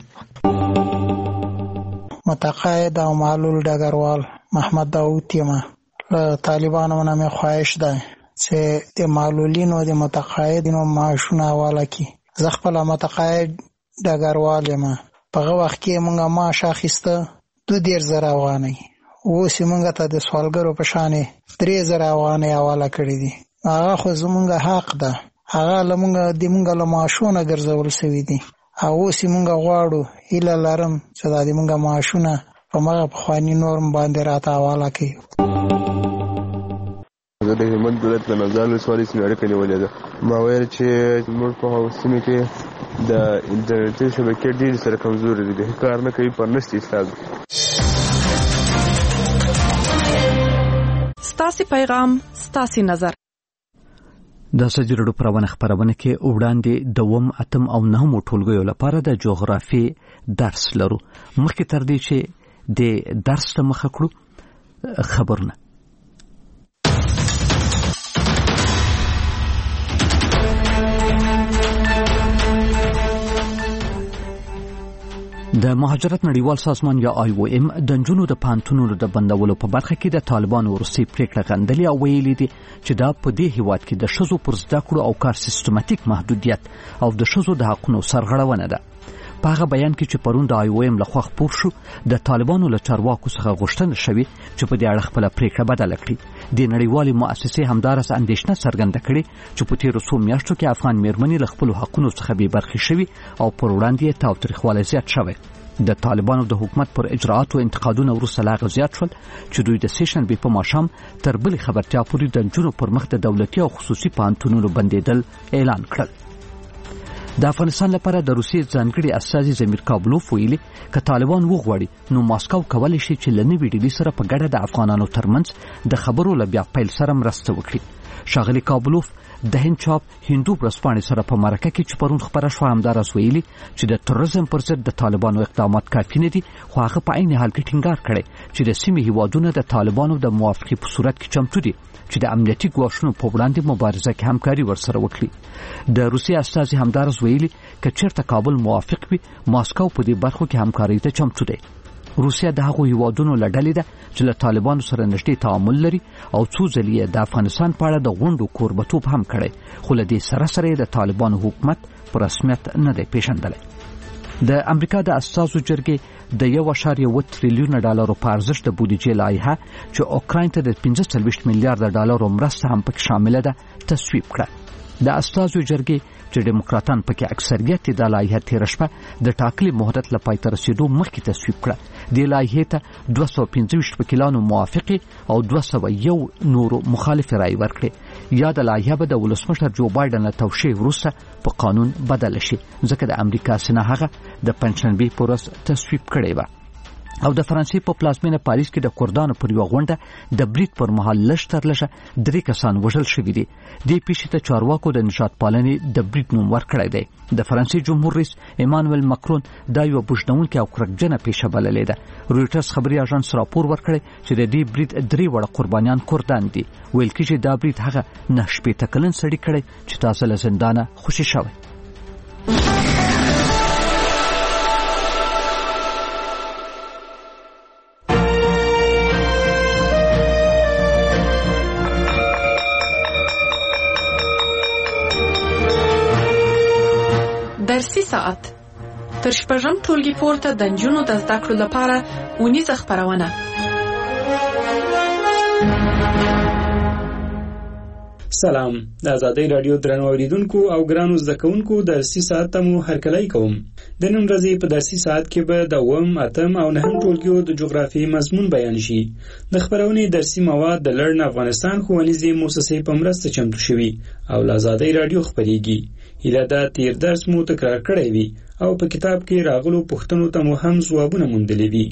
متقاعد او معلول ډګروال محمد داوود یما له طالبانو نه خواهش ده چې د معلولینو د متقاعدینو معاشونه حواله کړي. زه خپل متقاعد ډګروال یم په هغه وخت کې موږ معاش اخیسته 2000 افغانۍ اوس موږ ته د سوالګرو په شان 3000 افغانۍ حواله کړې دي. هغه خو زموږ حق ده هغه لمونږ له معاشونه ګرځول شوي دي او اوس مونږ غواړو هیله لرم چې دا مونږ معاشونه په مغه پخواني نورم باندې راته حواله کړي. زه د هلمند ولایت د نازال ولسوالۍ سیمې اړیکه نیولې ده. ما ویل چې زموږ په هغو سیمې کې د انټرنیټي شبکې ډېرې سره کمزورې دي، کار نه کوي، پر نشته حساب. ستاسې پیغام ستاسې نظر. د ازادي راډیو خپرونه کې وړاندې 2 8 او 9 ټولګیو لپاره د جغرافي درس لرو. مخکې تر دې چې د درس ته مخه کړو خبرونه. د مهاجرت نړیوال سازمان یا IOM د نجونو د پانتونونو د بندولو په برخه کې د طالبانو وروستۍ پریکړه غندلې او ویلي دي چې دا په دې هیواد کې د ښځو پر زده کړو او کار سیستماتیک محدودیت او د ښځو د حقونو سرغړونه ده. په هغه بیان کې چې پرون د IOM لخوا خپور شو، د طالبانو له چارواکو څخه غوښتنه شوې چې په دې اړه خپله پریکړه بدله کړي. د نړیوالې مؤسسې همدارس اندېښنه څرګنده کړې چې په تېرو څو میاشتو کې افغان میرمنې له خپلو حقونو څخه بې برخې شوي او پر وړاندې یې تاوتریخوالی زیات شوی. د طالبانو د حکومت پر اجراءاتو انتقادونه وروسته لا زیات شول چې دوی د سیشنبې په ماښام تر بلې خبرتیا پورې د نجونو پر مخ د دولتي او خصوصي پوهنتونونو بندېدل اعلان کړل. د افغانستان لپاره د روسیې ځانګړي استازي زمیر کابلوف ویلي که طالبان وغواړي نو ماسکو کولی شي چې له نوې ډلې سره په ګډه د افغانانو ترمنځ د خبرو له بیا پیل سره مرسته وکړي. ښاغلي کابلوف د هند چاپ هندو ورځپاڼې سره په مرکه کې چې پرون خبره شوه همداراز ویلي چې د تروریزم پر ضد د طالبانو اقدامات کافي نه دي، خو هغه په عین حال کې ټینګار کړی چې د سیمې هیوادونه د طالبانو د موافقې په صورت کې چمتو دي چې د امنیتي ګواښونو په وړاندې مبارزه کې همکاري ورسره وکړي. د روسیې استازي همداراز ویلي که چېرته کابل موافق وي ماسکو په دې برخو کې همکارۍ ته چمتو دی. روسیه د هغو هیوادونو له ډلې ده چې له طالبانو سره نږدې تعامل لري او څو ځلې د افغانستان په اړه د غونډو کوربتوب هم کړی، خو له دې سره سره د طالبانو حکومت په رسمیت نه دی پیژندلی. د امریکا د استازو جرګې د 1.7 تریلیون ډالرو په ارزښت د بودیجې لایحه چې اوکراین ته د 45 میلیارډ ډالرو مرسته هم پکې شامله ده تصویب کړه. د استازو جرګې چې ډیموکراتان پکې اکثریت د لایحه تیر شپه د ټاکلي مهلت له پای ته رسیدو مخکې تصویب کړه. د لایحې ته 215 وکیلانو موافقه او 201 نورو مخالف رائے ورکړي. یا د لایحه به د ولسمشر جو بایدن له توشیح وروسته په قانون بدل شي ځکه د امریکا سنا هغه د پنځشنبه په ورځ تصویب کړی و. او د فرانسې په پلازمینه پاریس کې د کردانو پر یو غونډه د برید پر مهال لږ تر لږه 3 کسان وژل شوي دي. دې پیښې ته چارواکو د نژاد پالنې د برید نوم ورکړی دی. د فرانسې جمهور رئیس ایمانوئل ماکرون دا یو بوږنونکې او کرکجنه پیښه بللې ده. رویټرز خبري اژانس راپور ورکړی چې د دې برید 3 وړه قربانیان کردان دي. ویل کېږي دا برید هغه 9 کلن سړی کړی چې تازه له زندانه خوشي شوی. درسي ساعت تر شپږم ټولګي پورته د نجونو د زده کړو لپاره اونیزه خپرونه. سلام، د آزادۍ رادیو درنو اوریدونکو او ګرانو زده کوونکو درسي ساعت ته مو هرکلی کوم. د نن ورځې په درسي ساعت کې به د 9 او 9 ټولګیو د جغرافیې مضمون بیان شي. د خپرونې درسي مواد د لړن افغانستان ښوونیزې مؤسسې په مرسته چمتو شوي او د آزادۍ رادیو خپریږي. هیله ده تیر درس مو تکرار کړی وي او په کتاب کې راغلو پوښتنو ته مو هم ځوابونه موندلي وي.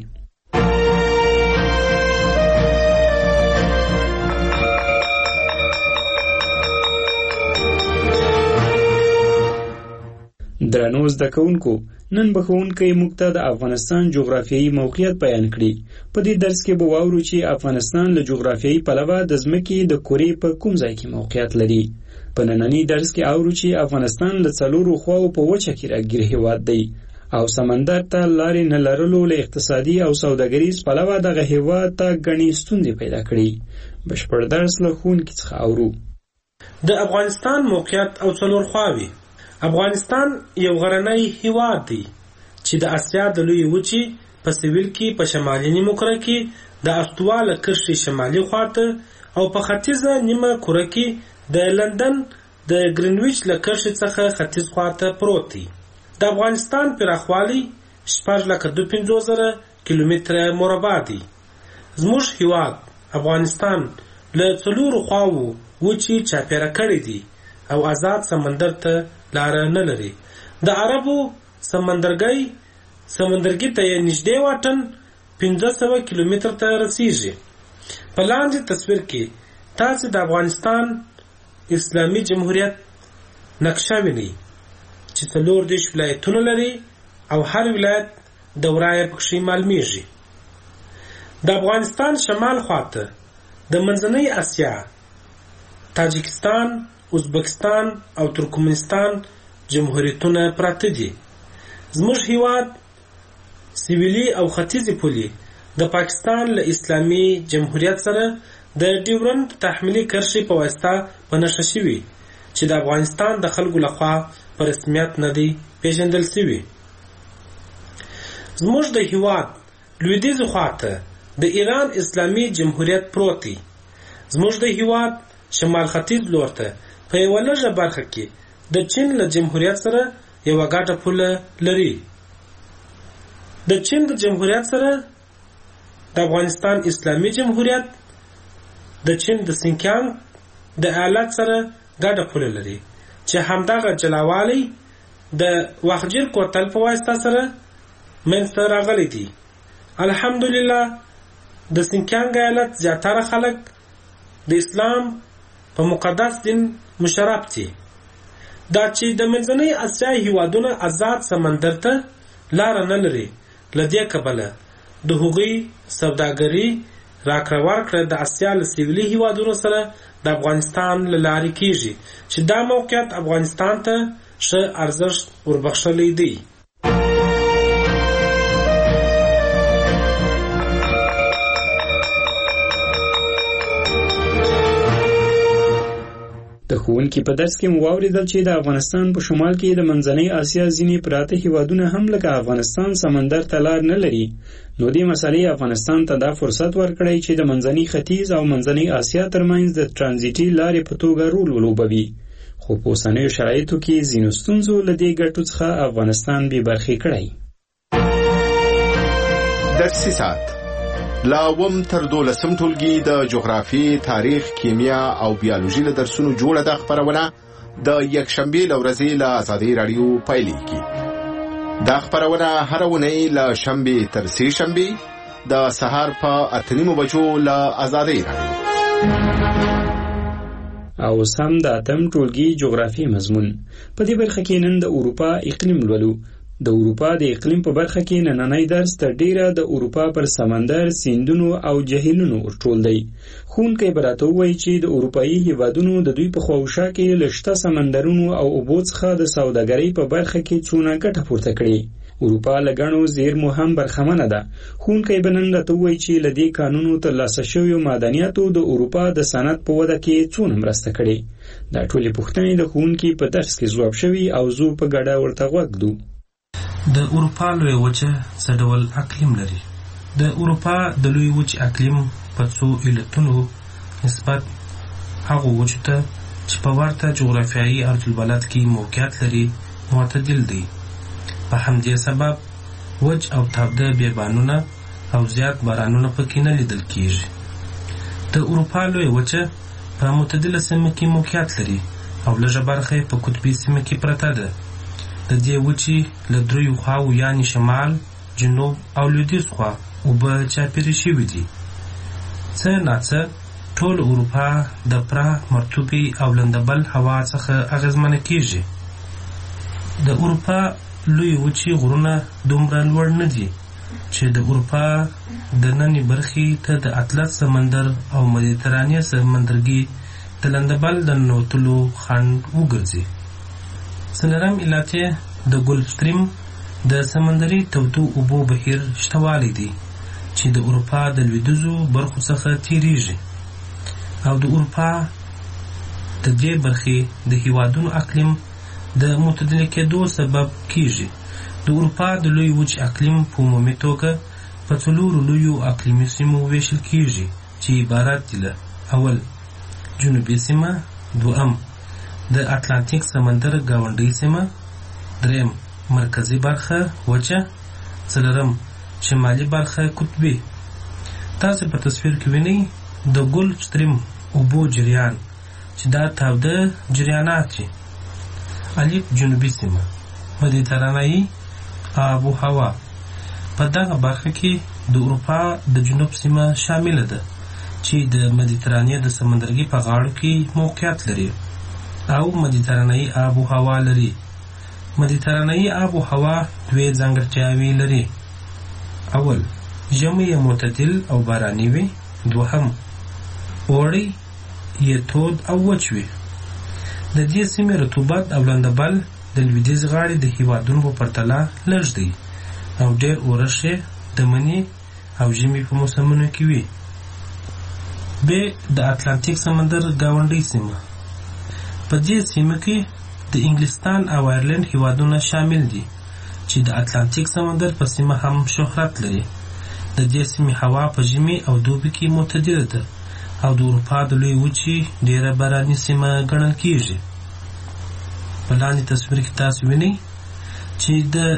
درنو زده کوونکو، نن به ښوونکی موږ ته د افغانستان جغرافیایي موقعیت بیان کړي. په دې درس کې به واورو چې افغانستان له جغرافیایي پلوه د ځمکې د کرې په کوم ځای کې موقعیت لري. په نننی درس کې اورو چې افغانستان له 4 خواو په وچه کې راګیر هیواد دی او سمندر ته لارې نه لرلو له اقتصادي او سوداګریز پلوه دغه هیواد ته ګڼې ستونزې پیدا کړي. بشپړ درس له ښوونکي څخه اورو. د افغانستان موقعیت او 4 خواوې. افغانستان یو غرنی هیواد دی چې د اسیا د لوی وچې په سویل کې په شمالي نیمه کره کې د استواله کرښې شمالي خواته او په ختیځه نیمه کره کې د لندن د ګرینویچ له کرښې څخه ختیځ خواته پروت دی. د افغانستان پراخوالی 6,52,000 کیلومتره مربع دی. زموږ هیواد افغانستان له 4 خواوو وچې چاپیره کړی دی او آزاد سمندر ته لاره نه لري. د عربو سمندرګي ته یې نږدې واټن 1500 کیلومتر ته رسیږي. په لاندې تصویر کې تاسو د افغانستان اسلامي جمهوریت نقشه وینئ چې 4 ولایتونه لري او هر ولایت دوره یې پکښې معلومیږي. د افغانستان شمال خواته د منځنۍ اسیا، تاجکستان، ازبکستان او ترکمنستان جمهوریتونه پراته دي. زموږ هیواد سویلي او ختیځې پولې د پاکستان له اسلامي جمهوریت سره د ډیورنډ تحمیلي کرښې په واسطه په نښه شوي چې د افغانستان د خلکو لخوا په رسمیت نه دی پیژندل شوي. زموږ د هیواد لویدیځې خواته د ایران اسلامي جمهوریت پروت دی. زموږ د هیواد شمال ختیځ لور ته په یوه لږه برخه کې د چین له جمهوریت سره یوه ګډه پوله لري. د چین د جمهوریت سره د افغانستان اسلامي جمهوریت د چین د سینکیانګ د ایالت سره ګډه پوله لري چې همدغه جلاوالی د وخجیر کوتل په واسطه سره منځته راغلی دی. الحمدلله د سینکیانګ ایالت زیاتره خلک د اسلام په مقدس دین مشرف دي. دا چې د منځنۍ اسیا هیوادونه آزاد سمندر ته لاره نه لري، له دې کبله د هغوی سوداګري راکړه ورکړه د اسیا له سویلي هیوادونو سره د افغانستان له لارې کیږي چې دا موقعیت افغانستان ته ښه ارزښت وربخښلی دی. د ښوونکي په درس کې مو واورېدل چې د افغانستان په شمال کې د منځنۍ اسیا ځینې پراته هیوادونه هم لکه افغانستان سمندر ته لار نه لري. نو دې مسئلې افغانستان ته دا فرصت ورکړی چې د منځنۍ ختیځ او منځنۍ اسیا ترمنځ د ترانزیټي لارې په توګه رول ولوبوي. خو په اوسنیو شرایطو کې ځینو ستونزو له دې ګټو څخه افغانستان بې برخې کړی. درسي ساعت لا وم تر 12 ټولګي د جغرافي، تاریخ، کیمیا او بیولوژي له درسونو جوړه د خبرونه د یکشنبه لورځي له آزادۍ رادیو پایلیږي. دا خبرونه هر ونې له شنبه تر سه شنبه د سهار په 8:30 بجو له آزادۍ رادیو. او سم د اتم ټولګي جغرافي مضمون په دې برخه کې نن د اروپا اقلیم لولو. د اروپا د اقلیم په برخه کې نننی درس تر ډیره د اروپا پر سمندر، سیندونو او جهیلونو ورټول دی. ښوونکی به راته ووایي چې د اروپایي هیوادونو د دوی په خواوشا کې له شته سمندرونو او اوبو څخه د سوداګرۍ په برخه کې څونه ګټه پورته کړي. اروپا له ګڼو زیرمو هم برخمنه ده. ښوونکی به نن راته ووایي چې له دې کانونو ترلاسه شویو معدنیاتو د اروپا د صنعت په وده کې څونه مرسته کړې. دا ټولې پوښتنې د ښوونکي په درس کې ځواب شوي او زه په ګډه ورته غوږ ږدو. د اروپا لوی وچه څه ډول اقلیم لري؟ د اروپا د لوی وچې اقلیم په څو علتونو نسبت هغو وچو ته چې په ورته جغرافیایي عرضالبلد کې موقعیت لري معتدل دی. په همدې سبب وچ او تاوده بیابانونه او زیات بارانونه پکې نه لیدل کیږي. د اروپا لوی وچه په معتدله سیمه کې موقعیت لري او لږه برخه په قطبي سیمه کې پرته ده. د دې وچې له دریو خواو یعنې شمال، جنوب او لویدیځ خوا اوبه چاپېرې شوي دي. څه ناڅه ټول اروپا د پره، مرطوبې او لندبل هوا څخه اغېزمنه کیږي. د اروپا لوی وچې غرونه دومره لوړ نه دي چې د اروپا د نننۍ برخې ته د اطلس سمندر او مدیترانې سمندرګي د لندبل د ننوتلو خنډ وګرځي. څلورم علت یې د ګلف سټریم د سمندري تودو اوبو بهیر شتوالی دی چې د اروپا د لویدیځو برخو څخه تیریږي او د اروپا د دې برخې د هیوادونو اقلیم د معتدل کېدو سبب کیږي. د اروپا د لوی وچې اقلیم په عمومي توګه په 4 لویو اقلیمي سیمو ویشل کیږي چې عبارت دي له: اول جنوبي سیمه، دوم د اتلانتیک سمندر گاونډۍ سیمه، دریم مرکزی برخه وچه، څلورم شمالي برخه قطبي. تاسو په تصویر کې وینئ د ګلف سټریم اوبو جریان چې دا تاوده جریانات دي. الف جنوبي سیمه، مدیترانه‌ای آب و هوا. په دغه برخه کې د اروپا د جنوب سیمه شامله ده چې د مدیترانې د سمندرګي په غاړو کې موقعیت لري او مدیترانه‌ای آب و هوا لري. مدیترانه‌ای آب و هوا دوه ځانګړتیاوې لري. اول، ژمی معتدل او باراني وي. دوهم، اوړی یې تود او وچ وي. د دې سیمې رطوبت او لندبل د لویدیځ غاړې د هیوادونو په پرتله لږ دی او ډېر اورښت یې د مني او ژمي په موسمونو کې وي. ب، د اتلانتیک سمندر ګاونډۍ سیمه. په دې سیمه کې د انګلستان او آیرلند هیوادونه شامل دي چې د اتلانتیک سمندر په سیمه هم شهرت لري. د دې سیمې هوا په ژمي او دوبي کې معتدله ده او د اروپا د لوی وچې ډیره باراني سیمه ګڼل کیږي. په لاندې تصویر کې تاسو وینئ چې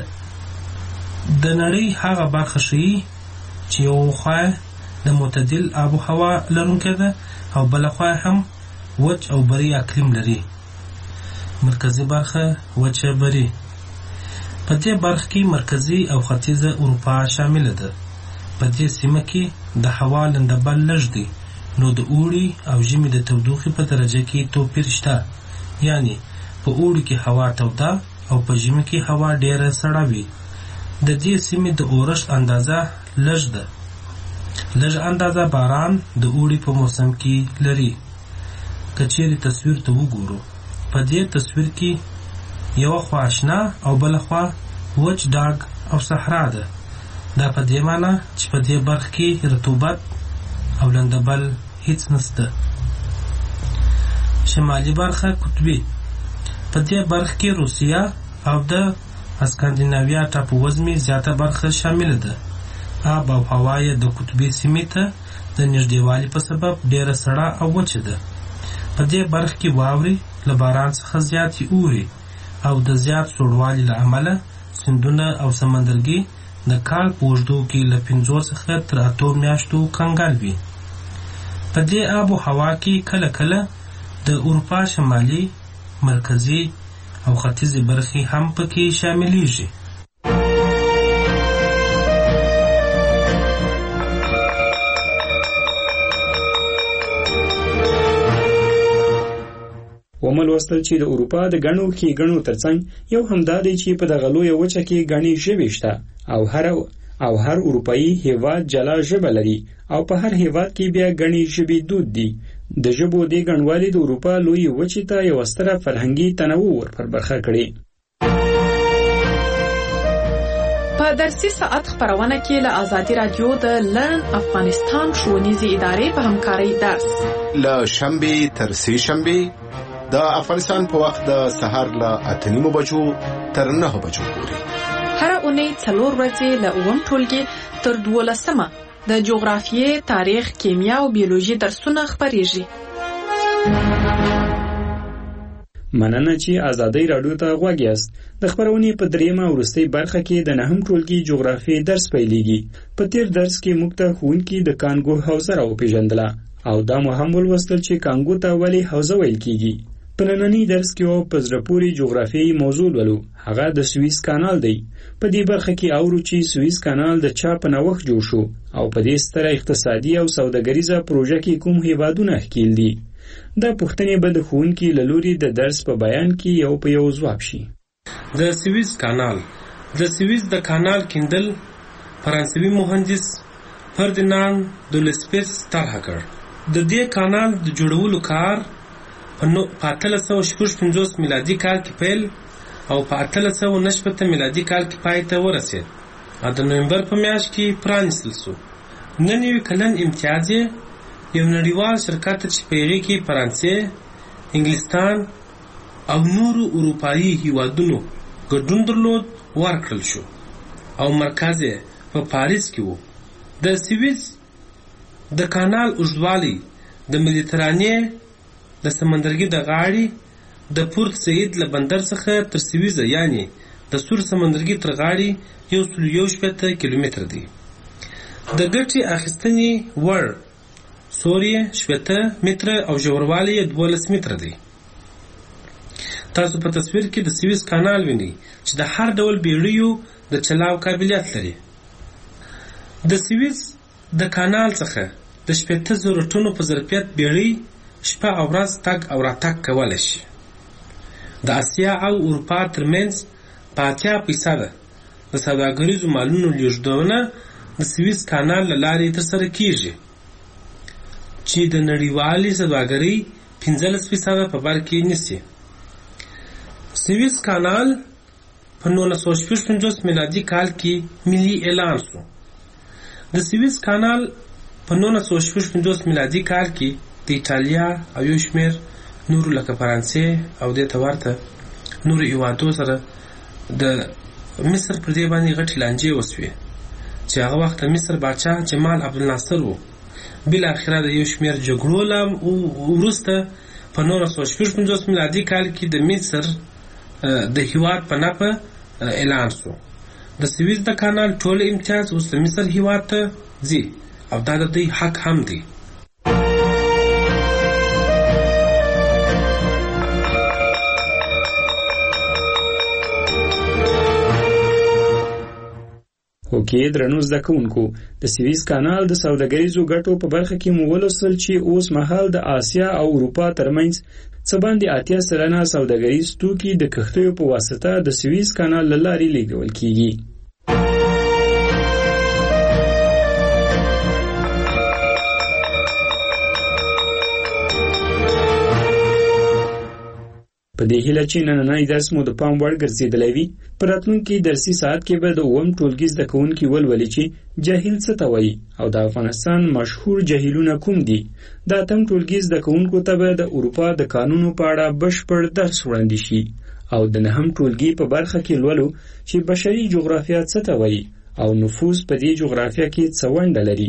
د نړۍ هغه برخه ښیي چې یو خوا د معتدل آب و هوا لرونکې ده او بله خوا هم وچ او بري اقلیم لري. مرکزی برخه وچه بري. په دې برخه کې مرکزی او ختیځه اروپا شامل ده. په دې سیمه کې د هوا لندبل لږ دی، نو د اوړي او ژمي د تودوخې په درجه کې توپیر شته. یعنی په اوړي کې هوا توده او په ژمي کې هوا ډیره سړه وي. د دې سیمې د اورښت اندازه لږ ده. لږ اندازه باران د اوړي په موسم کې لري. که چیرې تصویر ته وګورو، په دې تصویر کې یو خوا شنه او بل خوا وچ ډاګ او صحرا ده. دا په دې معنی چې په دې برخه کې رطوبت او لندبل هیڅ نشته. شمالي برخه قطبي. په دې برخه کې روسیه او د اسکاندیناویا ټاپووزمې زیاته برخه شامله ده. آب او هوا یې د قطبي سیمې ته د نږدېوالي په سبب ډیره سړه او وچه ده. په دې برخه کې واورې له باران څخه زیاتې اوري او د زیات سوړوالي له امله سیندونه او سمندرګي د کال په اوږدو کې له 5 څخه تر 8 میاشتو کنګل وي. په دې آب و هوا کې کله کله د اروپا شمالي، مرکزي او ختیځي برخې هم پکې شاملیږي. ومل وستل چې د اروپا د ګڼو ښېګڼو ترڅنګ یو همدا دی چې په دغه لویه وچه کې ګڼې ژبې شته او هر اروپایي هیواد جلا ژبه لري او په هر هیواد کې بیا ګڼې ژبې دود دي. د ژبو دې ګڼوالي د اروپا لویې وچې ته یوه ستره فرهنګي تنوع ورپر برخه کړې. په درسي ساعت خپرونه کې له ازادي رادیو د لرن افغانستان ښوونیزې ادارې په همکارۍ درس له شنبې تر سې شنبې د افغانستان په وخت د سهار له 8:30 بجو تر 9 بجو پورې. هر اونۍ 4 ورځې له 9 ټولګي تر 12 د جغرافیې، تاریخ، کیمیا او بیولوژي درسونه خپریږي. مننه چې ازادي رادیو ته غوږ یاست. د خبرونې په دریمه او وروستۍ برخه کې د 9 ټولګي جغرافیې درس پیلېږي. په تیر درس کې موږ ته ښوونکي د کانګو حوزه راوپېژندله او دا مو هم ولوستل چې کانګو ته ولې حوزه ویل کیږي. په ننني درس کې او په زړه پورې جغرافیایي موضوع ولو، هغه د سویس کانال دی. په دې برخه کې اورو چې سویس کانال د چا په نوښت جوړ شو او په دې ستره اقتصادي او سوداګریزه پروژه کې کوم هیوادونه ښکیل دي. دا پوښتنې به د ښوونکي له لوري د درس په بیان کې یو په یو ځواب شي. د سویس کانال. د سویس د کانال کیندل فرانسوي مهندس فردیناند دولسپیس طرح کړ. د دې کانال د جوړولو کار په 1855 میلادي کال کې پیل او په 1890 میلادي کال کې پای ته ورسېد او د نومبر په میاشت کې پرانیستل شو. نن یو کلن امتیاز یو نړیوال شرکت چې په هغې کې فرانسې، انګلستان او نورو اروپایي هیوادونو ګډون درلود ورکړل شو او مرکز یې په پاریس کې و. د سویس د کانال اوږدوالی د مدیترانې د سمندرګي د غاړې د پورت سعید له بندر څخه تر سویزه یعنی د سور سمندرګي تر غاړې 161 کیلومتر دی. د ګټې اخیستنې وړ سوري 70 متره او ژوروالی 12 متره دی. تاسو په تصویر کې د سویز کانال وینئ چې د هر ډول بیړیو د چلاو قابلیت لري. د سویز د کانال څخه د 80,000 ټنو په ظرفیت بیړۍ شپه او ورځ تګ او راتګ کولی شي. د اسیا او اروپا ترمنځ په 80% د سوداګریزو مالونو لیږدونه د سویز کانال له لارې ترسره کیږي چې د نړیوالې سوداګرۍ 15% په بر کې نیسي. سویز کانال په 1955 میلادي کال کې ملي اعلان شو. د سویز کانال په 1955 میلادي کال کې د ایټالیا او یو شمېر نورو لکه فرانسې او دې ته ورته نورو هېوادو سره د مصر پر دې باندې غټې لانجې وسوې چې هغه وخت د مصر باچا جمال عبدالناصر و. بالاخره د یو شمېر جګړو له وروسته په 1955 میلادي کال کې د مصر د هېواد په نفع اعلان شو. د سویز د کانال ټول امتیاز اوس د مصر هېواد ته ځي او دا د دوی حق هم دی. اوکې درنو زده کوونکو، د سویز کانال د سوداګریزو ګټو په برخه کې مو ولوستل چې اوس مهال د آسیا او اروپا ترمنځ څه باندې 80% سوداګریز توکي د کښتیو په واسطه د سویز کانال له لارې لیږدول کیږي. په دې هیله چې نننی درس مو د پام وړ ګرځېدلی وي، په راتلونکي درسي ساعت کې به د 9م ټولګي زده کوونکي ولولي چې جاهل څه ته وایي او د افغانستان مشهور جاهلونه کوم دي. د 8م ټولګي زده کوونکو ته به د اروپا د قانونو په اړه بشپړ درس وړاندې شي او د 9م ټولګي په برخه کې لولو چې بشري جغرافیه څه ته وایي او نفوس په دې جغرافیه کې څه ونډه لري.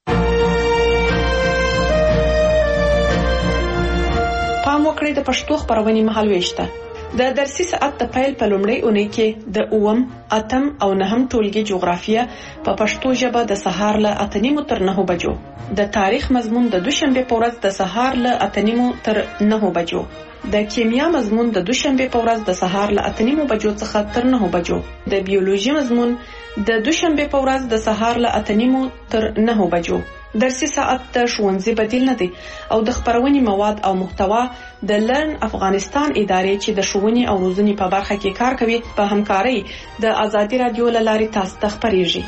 پام وکړئ د پښتو خپرونې مهالویش ته. د درسي ساعت د پیل په لومړۍ اونۍ کې د 9م، 8م او 9م ټولګي جغرافیه په پښتو ژبه د سهار له 8:30 تر 9 بجو، د تاریخ مضمون د دوشنبه په ورځ د سهار له 8:30 تر 9 بجو، د کیمیا مضمون د دوشنبه په ورځ د سهار له 8:30 بجو څخه تر 9 بجو، د بیولوژي مضمون د دوشنبه په ورځ د سهار له 8:30 تر 9 بجو. درسي ساعت د ښوونځي بدیل نه دی او د خپرونې مواد او محتوا د لرن افغانستان ادارې چې د ښوونې او روزنې په برخه کې کار کوي په همکارۍ د ازادي رادیو له لارې تاسو ته خپریږي.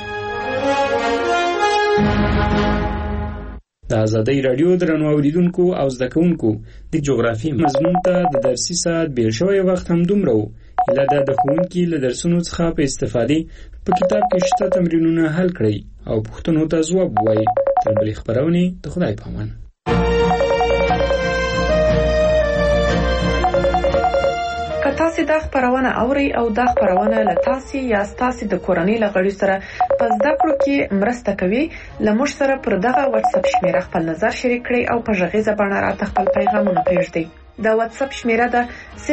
د ازادي رادیو درنو اوریدونکو او زده کوونکو د جغرافي مضمون ته د درسي ساعت بیل شوی وخت هم دومره و. هیله ده د ښوونکي له درسونو څخه په استفادې په کتاب کې شته تمرینونه حل کړئ او پوښتنو ته ځواب ووایئ. تر بلې خپرونې د خدای په امان. که تاسو دا خپرونه اورئ او دا خپرونه له تاسو یا تاسو د کورنۍ له غړي سره په زده کړو کې مرسته کوي، له موږ سره پر دغه واتس اپ شمیره خپل نظر شریک کړئ او په غږیزه بڼه راته خپل پیغامونه پرېږدئ. د واتس اپ شمیره ده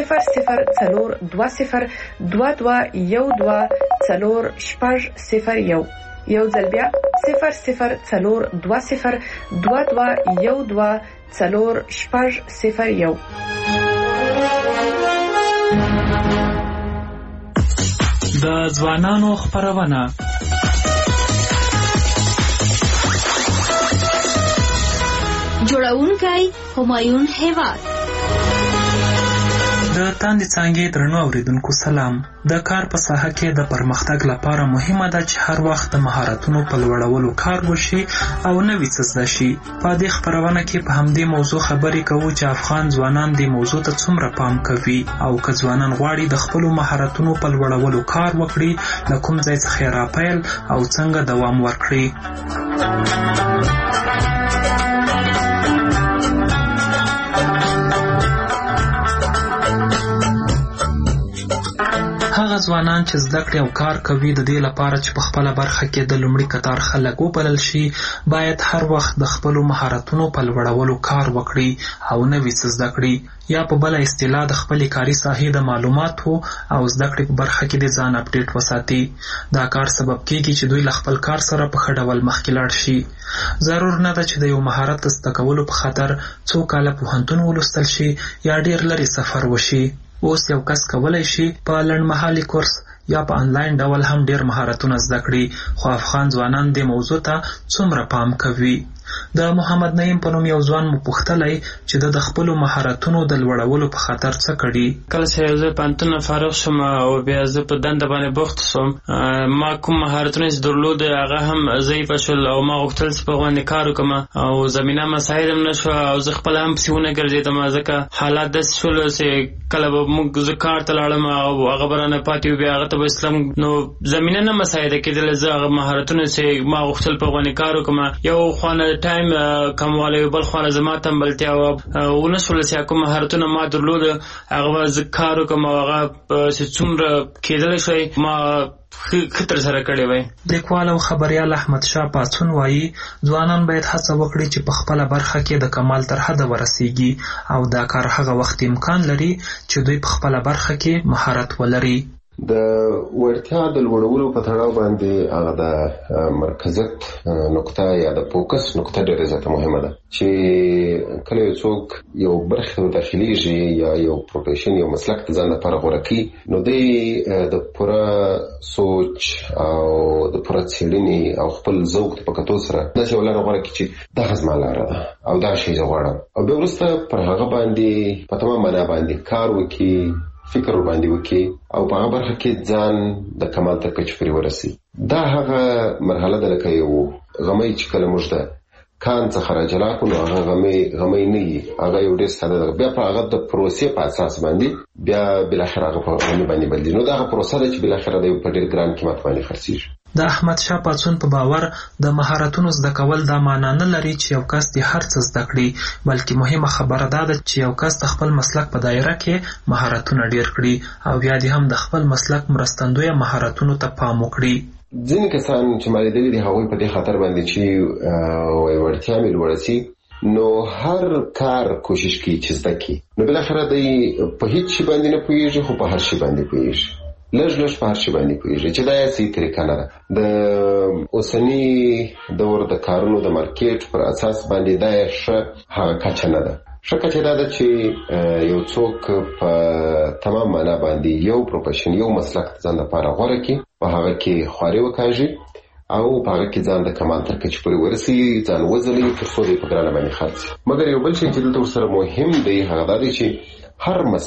004212124001. یو ځل بیا 004212124001. د ځوانانو خپرونه جوړونکی همایون هیواد. د تاندې څانګې درنو اوریدونکو سلام. د کار په ساحه کې د پرمختګ لپاره مهمه ده چې هر وخت د مهارتونو په لوړولو کار وشي او نوي څه زده شي. په دې خپرونه کې په همدې موضوع خبرې کوو چې افغان ځوانان دې موضوع ته څومره پام کوي او که ځوانان غواړي د خپلو مهارتونو په لوړولو کار وکړي، له کوم ځای څخه یې راپیل او څنګه دوام ورکړي. هغه ځوانان چې زده کړې او کار کوي د دې لپاره چې په خپله برخه کې د لومړي کتار خلک وبلل شي باید هر وخت د خپلو مهارتونو په لوړولو کار وکړي او نوي څه زده کړي یا په بله اصطلاح د خپلې کاري ساحې د معلوماتو او زده کړې په برخه کې د ځان اپډیټ وساتي. دا کار سبب کیږي چې دوی له خپل کار سره په ښه ډول مخکې لاړ شي. ضرور نه ده چې د یو مهارت د زده کولو په خاطر څو کاله پوهنتون ولوستل شي یا ډیر لرې سفر وشي. اوس یو کس کولی شي په لنډمهالي کورس یا په انلاین ډول هم ډیر مهارتونه زده کړي. خو افغان ځوانان دې موضوع ته څومره پام کوي؟ د محمد نعیم په نوم یو ځوان مو پوښتلی چې د خپلو مهارتونو د لوړولو په خاطر څه کړي. کله چې زه پوهنتون فارغ شوم او بیا زه په دنده باندې بوخت شوم ما کوم مهارتونه چې درلود هغه هم ضعیفه شول او ما غوښتل چې په باندې کار وکړم او زمینه مساعد هم نه شوه او زه خپله هم پسې ونه ګرځېدم ځکه حالات داسې شول چې کله به موږ زه کار ته لاړم او هغه به رانه پاتې و بیا هغه ته به اسلام نو زمینه نه مساعده کېدله. زه هغه مهارتونه چې ما غوښتل په باندې کار وکړم یو خوانه ټایم کموالی بل خوانه زما تنبلتیا ونه شوله چې کوم مهارتونه ما درلود هغه به زه کار وکړم او هغه چې څومره کېدلی شوی ما ښه ترسره کړی وی. لیکوال او خبریال احمد شاه پاڅون وایي ځوانان باید هڅه وکړي چې په خپله برخه کې د کمال تر حده ورسیږي او دا کار هغه وخت امکان لري چې دوی په خپله برخه کې مهارت ولري. د وړتیا د لوړولو په تړاو باندې هغه د مرکزیت نقطه یا د فوکس نقطه ډېره زیاته مهمه ده چې کله یو څوک یو برخه ته داخليږي یا یو پروفیشن یو مسلک ته ځان لپاره غوره کړي نو د پوره سوچ او د پوره څېړنې او خپل ذوق په کتو سره داسې یو لاره غوره کړي چې دغه زما لاره ده او دا شی زه غواړم او بیا وروسته پر هغه باندې په تمام معنا باندې کار وکړي فکر باندې وکړي او په هغه برخه کې ځان د کمال تر کچې پورې ورسي. دا هغه مرحله ده لکه یو غمی چې کله موږ د کان څخه راجلا کړو نو هغه غمی نه وي هغه یو ډېر ساده ده. بیا په هغه د پروسې په اساس باندې بیا بالاخره هغه په غمی باندې بدلېږي. نو دا هغه پروسه ده چې بالاخره د یو په ډېر ګران قیمت باندې خرڅېږي. د احمد شاه پاڅون په باور د مهارتونو زده کول دا معنا نه لري چې یو کس د هر څه زده کړي بلکې مهمه خبره دا ده چې یو کس د خپل مسلک په دایره کې مهارتونه ډیر کړي او بیا دې هم د خپل مسلک مرستندویه مهارتونو ته پام وکړي. ځینې کسان چې ما لیدلي دي هغوی په دې خاطر باندې چې وړتیا مې لوړه سي نو هر کار کوشش کوي چې زده کړي نو بالاخره دی په هیڅ شي باندې نه پوهېږي خو په هر شي باندې پوهېږي. لږ په هر شي باندې پوهېږي چې دا یې صحیح طریقه نه ده. د اوسني دور د کارونو د مارکیټ پر اساس باندې دا یې ښه هغه کچه نه ده. ښه کچه دا ده چې یو څوک په تمام معنا باندې یو پروفیشن یو مسلک ځان لپاره غوره کړي په هغه کې خواري وکاږي او په هغه کې ځان د کمال تر کچې پورې ورسي ځان وځلي تر څو دی په ګرانه باندې خرڅ. مګر یو بل شی چې دلته ورسره مهم دی هغه دا دی چې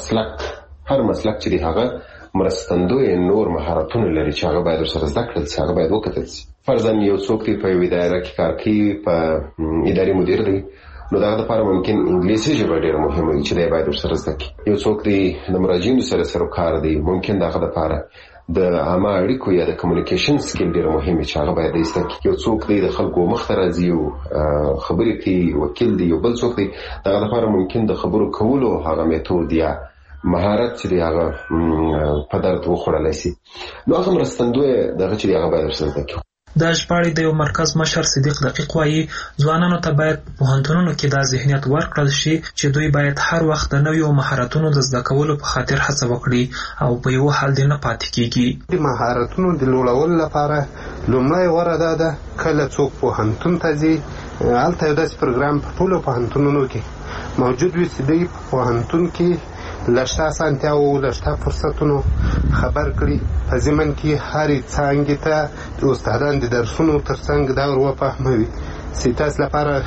هر مسلک چې دی هغه مرستندوی نور مهارتونه لري چې هغه باید ورسره زده کړل شي هغه باید وکتل شي. فرضاً یو څوک دی په یوه اداره کې کار کوي په اداري مدیر دی نو دغه لپاره ممکن انګلیسي ژبه ډېره مهمه وي چې دی باید ورسره زده کړي. یو څوک دی د مراجعینو سره کار دی ممکن دغه لپاره د عامه اړیکو یا د کمیونیکیشن سکیل ډېر مهم چې هغه باید زده کړي. یو څوک دی د خلکو مخ ته راځي او خبرې کوي وکیل دی. یو بل څوک دی دغه لپاره ممکن د خبرو کولو هغه میتود یا مهارت چې دی هغه په درد وخوړلی شي نو هغه مرستندوی دغه چې دی هغه باید ورسره زده کړي. د ژباړې د یو مرکز مشر صدیق دقیق وایي ځوانانو ته باید په پوهنتونونو کې دا ذهنیت ورکړل شي چې دوی باید هر وخت د نویو مهارتونو د زده کولو په خاطر هڅه وکړي او په یو حال دې نه پاتې کیږي. د مهارتونو د لوړولو لپاره لومړی غوره دا ده کله څوک پوهنتون ته ځي هلته یو داسې پروګرام په ټولو پوهنتونونو کې موجود وي چې دوی په پوهنتون کې لشته اسانتیاو لشته فرصتونو خبر کړي په ضمن کې هرې څانګې ته د استادان د درسونو ترڅنګ دا ور وفهموي چې تاسو لپاره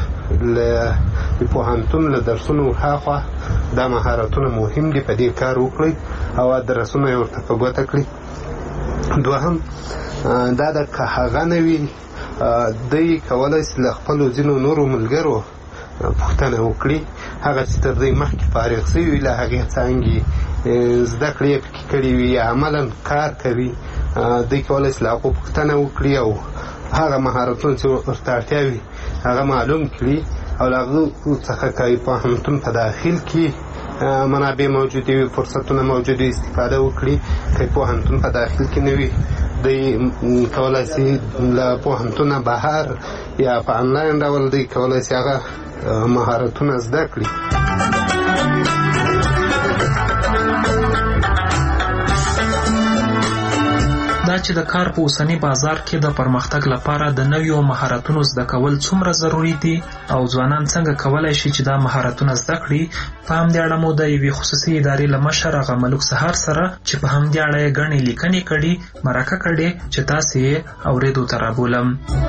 د پوهنتون له درسونو هاخوا دا مهارتونه مهم دي په دې کار وکړئ او درسونه یې ورته په ګوته کړي. دوهم دا د که هغه نه وي دوی کولی شي له خپلو ځینو نورو ملګرو پوښتنه وکړي هغه چې تر دوی مخکې فارغ شوي وي له هغې څانګې زده کړې یې پکې کړي وي یا عملا کار کوي دوی کولی شي له هغو پوښتنه وکړي او هغه مهارتونه چې ورته اړتیا وي هغه معلوم کړي او له هغو څخه که پوهنتون په داخل کې منابع موجودې وي، فرصتونه موجود وي، استفاده وکړي. که پوهنتون په داخل کې نه وي، دوی کولی شي له پوهنتونه بهر یا په انلاین ډول دوی کولی شي هغه مهارتونه زده کړي. دا چې د کار په اوسنی بازار کې د پرمختګ لپاره د نویو مهارتونو زده کول څومره ضروری دي او ځوانان څنګه کولای شي چې دا مهارتونه زده کړي، په همدې اړه مو د یوې خصوصي ادارې له مشر هغه ملک سهار سره چې په همدې اړه یې ګڼې لیکنې کړي مرکه کړې چې تاسې یې اورېدو ته رابولم.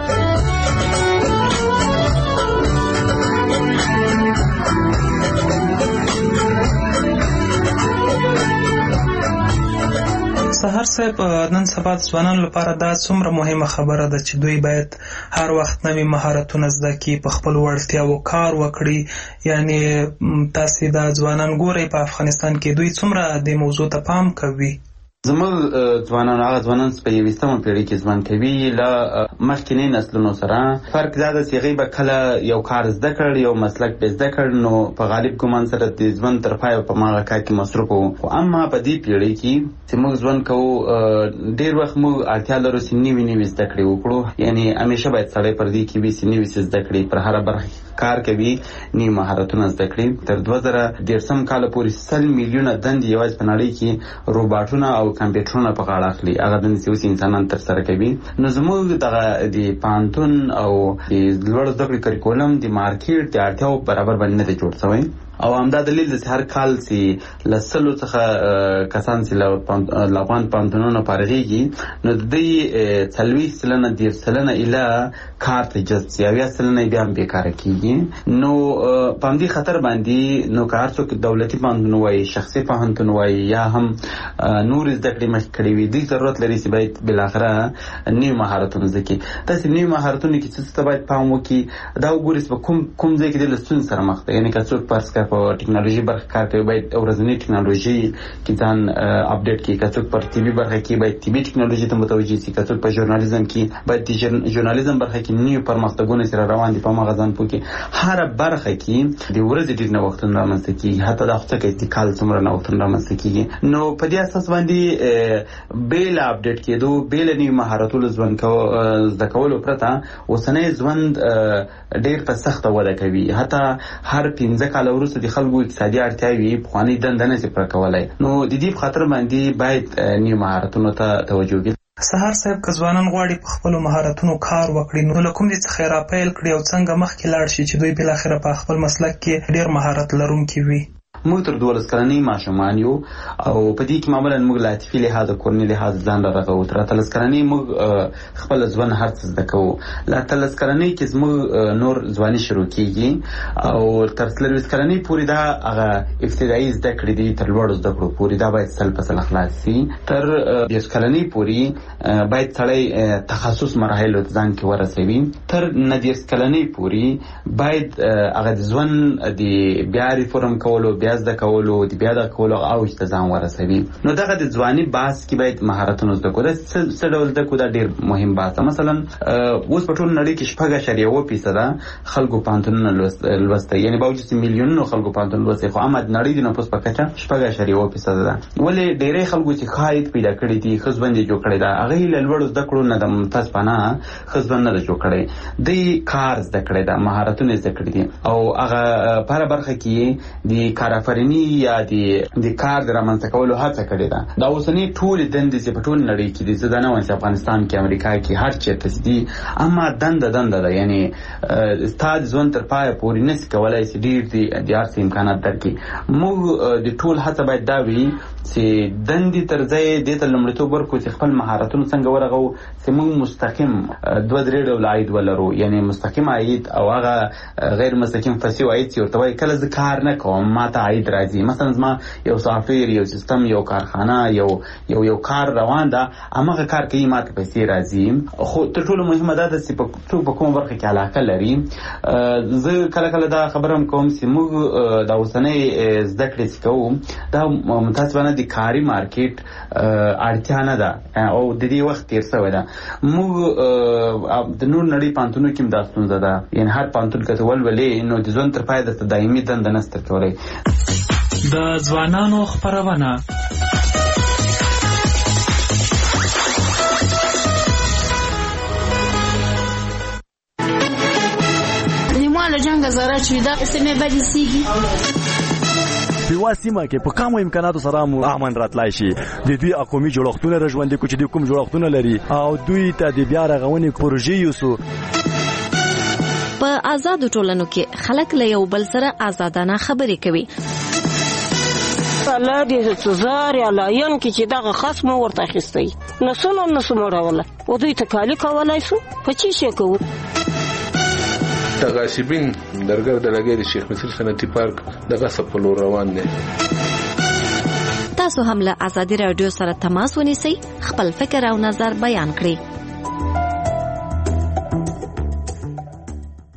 سهار صاحب، نن سبا د ځوانانو لپاره دا څومره مهمه خبره ده چې دوی باید هر وخت نوي مهارتونه زده کړي، په خپلو وړتیاوو کار وکړي. یعنی تاسې دا ځوانان ګورئ په افغانستان کې دوی څومره دې موضوع ته پام کوي؟ زموږ ځوانان هغه ځوانان په 21مه پیړۍ کې ژوند کوي له مخکینی نسلونو سره. فرق دا ده چې هغوی به کله یو کار زده کړ، یو مسلک به زده کړ، نو په غالب ګمان سره د ژوند تر پایه په هماغه کار کې مصروف وو. خو اما په دې پیړۍ کې چې موږ ژوند کوو، ډېر وخت موږ اړتیا لرو چې نوي زده کړې وکړو. یعنی همیشه باید سړی پر دې کې وي چې نوي څه زده کړي، پر هره برخه کار کوي، نوي مهارتونه زده کړي. تر 2013 کال پورې 100 میلیونه دندې یوازې په نړۍ کې روباټونه او کمپیوټرونه په غاړه اخلي. هغه دندې چې اوس انسانان ترسره کوي. نو زموږ دغه د پوهنتون او د لوړو زده کړې کریکولم د مارکیټ د اړتیاو برابر باندې نه دی جوړ شوی. او همدا دلیل دی چې هر کال چې له 100 څخه کسان چې له افغان پوهنتونونو فارغېږي، نو د دوی 40% 10% ایله کار ته جذب شي، 70% بیا هم بېکاره کېږي. نو په همدې خطر باندې نو که هر څوک دولتي پوهنتون وایي، شخصي پوهنتون وایي، یا هم نور زده کړې مخکې کړې وي، دوی ضرورت لري چې باید بالاخره نوي مهارتونه زده کړي. داسې نوي مهارتونه کې څه ته باید پام وکړي، دا وګورئ چې په کوم ځای کې د له ستونزې سره مخ دی. یعنې که څوک فرض کړه په ټکنالوژي برخه کار کوي، باید ورځنۍ ټکنالوژي کې ځان اپډیټ کړي. که څوک پر طبي برخه کې باید طبي ټکنالوژي ته متوجه شي. که څوک په ژورنالیزم کې باید د ژورنالیزم برخه کې نوي پرمختګونه سره روان دي، په هماغه ځان پوه کړي. هره برخه کې د ورځې ډېر نوښتونه رامنځته کېږي، حتی دا خو څه کوي د کال څومره نوښتونه رامنځته کېږي. نو په دې اساس باندې بې له اپډیټ کېدو، بې له نوي مهارتونو زده کولو پرته اوسنی ژوند ډېر په سخته وده کوي. حتی هر 15 کاله وروسته د خلکو اقتصادي اړتیاوې پخوانۍ دنده نه شي پوره کولی. نو د دې په خاطر باندې باید نوي مهارتونو ته توجه وکړي. سهار صاحب، که ځوانان غواړي په خپلو مهارتونو کار وکړي، نو له کوم ځای څخه یې راپیل کړي او څنګه مخکې لاړ شي چې دوی بالاخره په خپل مسلک کې ډېر مهارت لرونکي وي؟ موږ تر 12 کلنۍ ماشومان یو او په دې کې معمولا موږ له عاطفي لحاظه، کورني لحاظه ځان رارغوو. تر 13 کلنۍ موږ خپل ژوند هر څه زده کوو. له 13 کلنۍ کې زموږ نور ځواني شروع کېږي او تر 23 کلنۍ پورې دا هغه ابتدایي زده کړې دي. تر لوړو زده کړو پورې دا باید سل په سل خلاص شي. تر 20 کلنۍ پورې باید سړی تخصص مراحلو ته ځان کې ورسوي. تر 19 کلنۍ پورې باید هغه د ژوند د بیا ریفورم کولو، بیا زده کولو، د بیا د کولو اوج ته ځان ورسوي. نو دغه د ځواني بحث کې باید مهارتونه زده کړو. دا څه ډول زده کړو؟ دا ډېر مهم بحث ده. مثلا اوس په ټوله نړۍ کې 6.1% خلکو پوهنتونونه لوستی، یعنی باوجود چې میلیونونو خلکو پوهنتون لوستی، خو اما د نړۍ د نفوس په کچه 6.1% ده. ولې ډېری خلکو چې ښه عاید پیدا کړي دي، ښه ژوند یې جوړ کړی ده، هغوی له لوړو زده کړو نه د متاسفانه ښه ژوند نه ده جوړ کړی. دوی کار زده کړی ده، مهارتونه زده کړي دي او هغه په هره برخه کې د کار آفریني یا د کار د رامنځته کولو هڅه کړې ده. دا اوسنۍ ټولې دندې چې په ټوله نړۍ کې دي، زه دا نه وایم چې افغانستان کې، امریکا کې، هر چېرته چې دي، اما دنده ده. یعنی ستا د ژوند تر پایه پورې نسي کولی چې ډېر د هر څه امکانات درکړي. موږ د ټول هڅه باید دا وي چې دندې تر ځای دې ته لومړیتوب ورکړو چې خپل مهارتونه څنګه ورغو چې موږ مستقیم 2-3 ډوله عاید ولرو. یعنی مستقیم عاید او هغه غیر مستقیم فسیو عاید چې ورته وایي کله زه کار نه کوم ما ته عاید راځي. مثلا زما یو سافټویر، یو سیستم، یو کارخانه، یو کار روان ده، هماغه کار کوي، ما ته پیسې راځي. خو تر ټولو مهمه دا ده چې څوک په کومه برخه کې علاقه لري. زه کله دا خبره هم کوم چې موږ دا اوسنۍ زده کړې چې کوو دا متاسفانه د کاري مارکیټ اړتیا نه ده او د دې وخت تېر شوی ده. موږ د نور نړۍ پوهنتونو کې هم دا ستونزه ده. یعنې هر پوهنتون که ته ولولې نو د ژوند تر پایه درته دایمي دنده نسته کولی. د ځوانانو خپرونه. له جنگ زاره چې دا سیمه بدې سیږي په سیمه کې په کومو امکاناتو سره مو امن راتلای شي. د دوی قومي جوړښتونه رژوندې کوي چې د کوم جوړښتونه لري او دوی ته د بیا رغونې پروژې یوسو. په آزادو ټولنو کې خلک له یو بل سره آزادانه خبرې کوي. الله دې سزار یا لاین کې چې دغه خصم ورته اخیستی نسونه مړوله او دوی ته کالی کولای شو په چی شي کوو. تغاشبین درګر د لګي د شیخ مصر صنعتي پارک دغه سپلو روان دي. تاسو هم له آزادي رادیو سره تماس ونیسئ، خپل فکر او نظر بیان کړئ.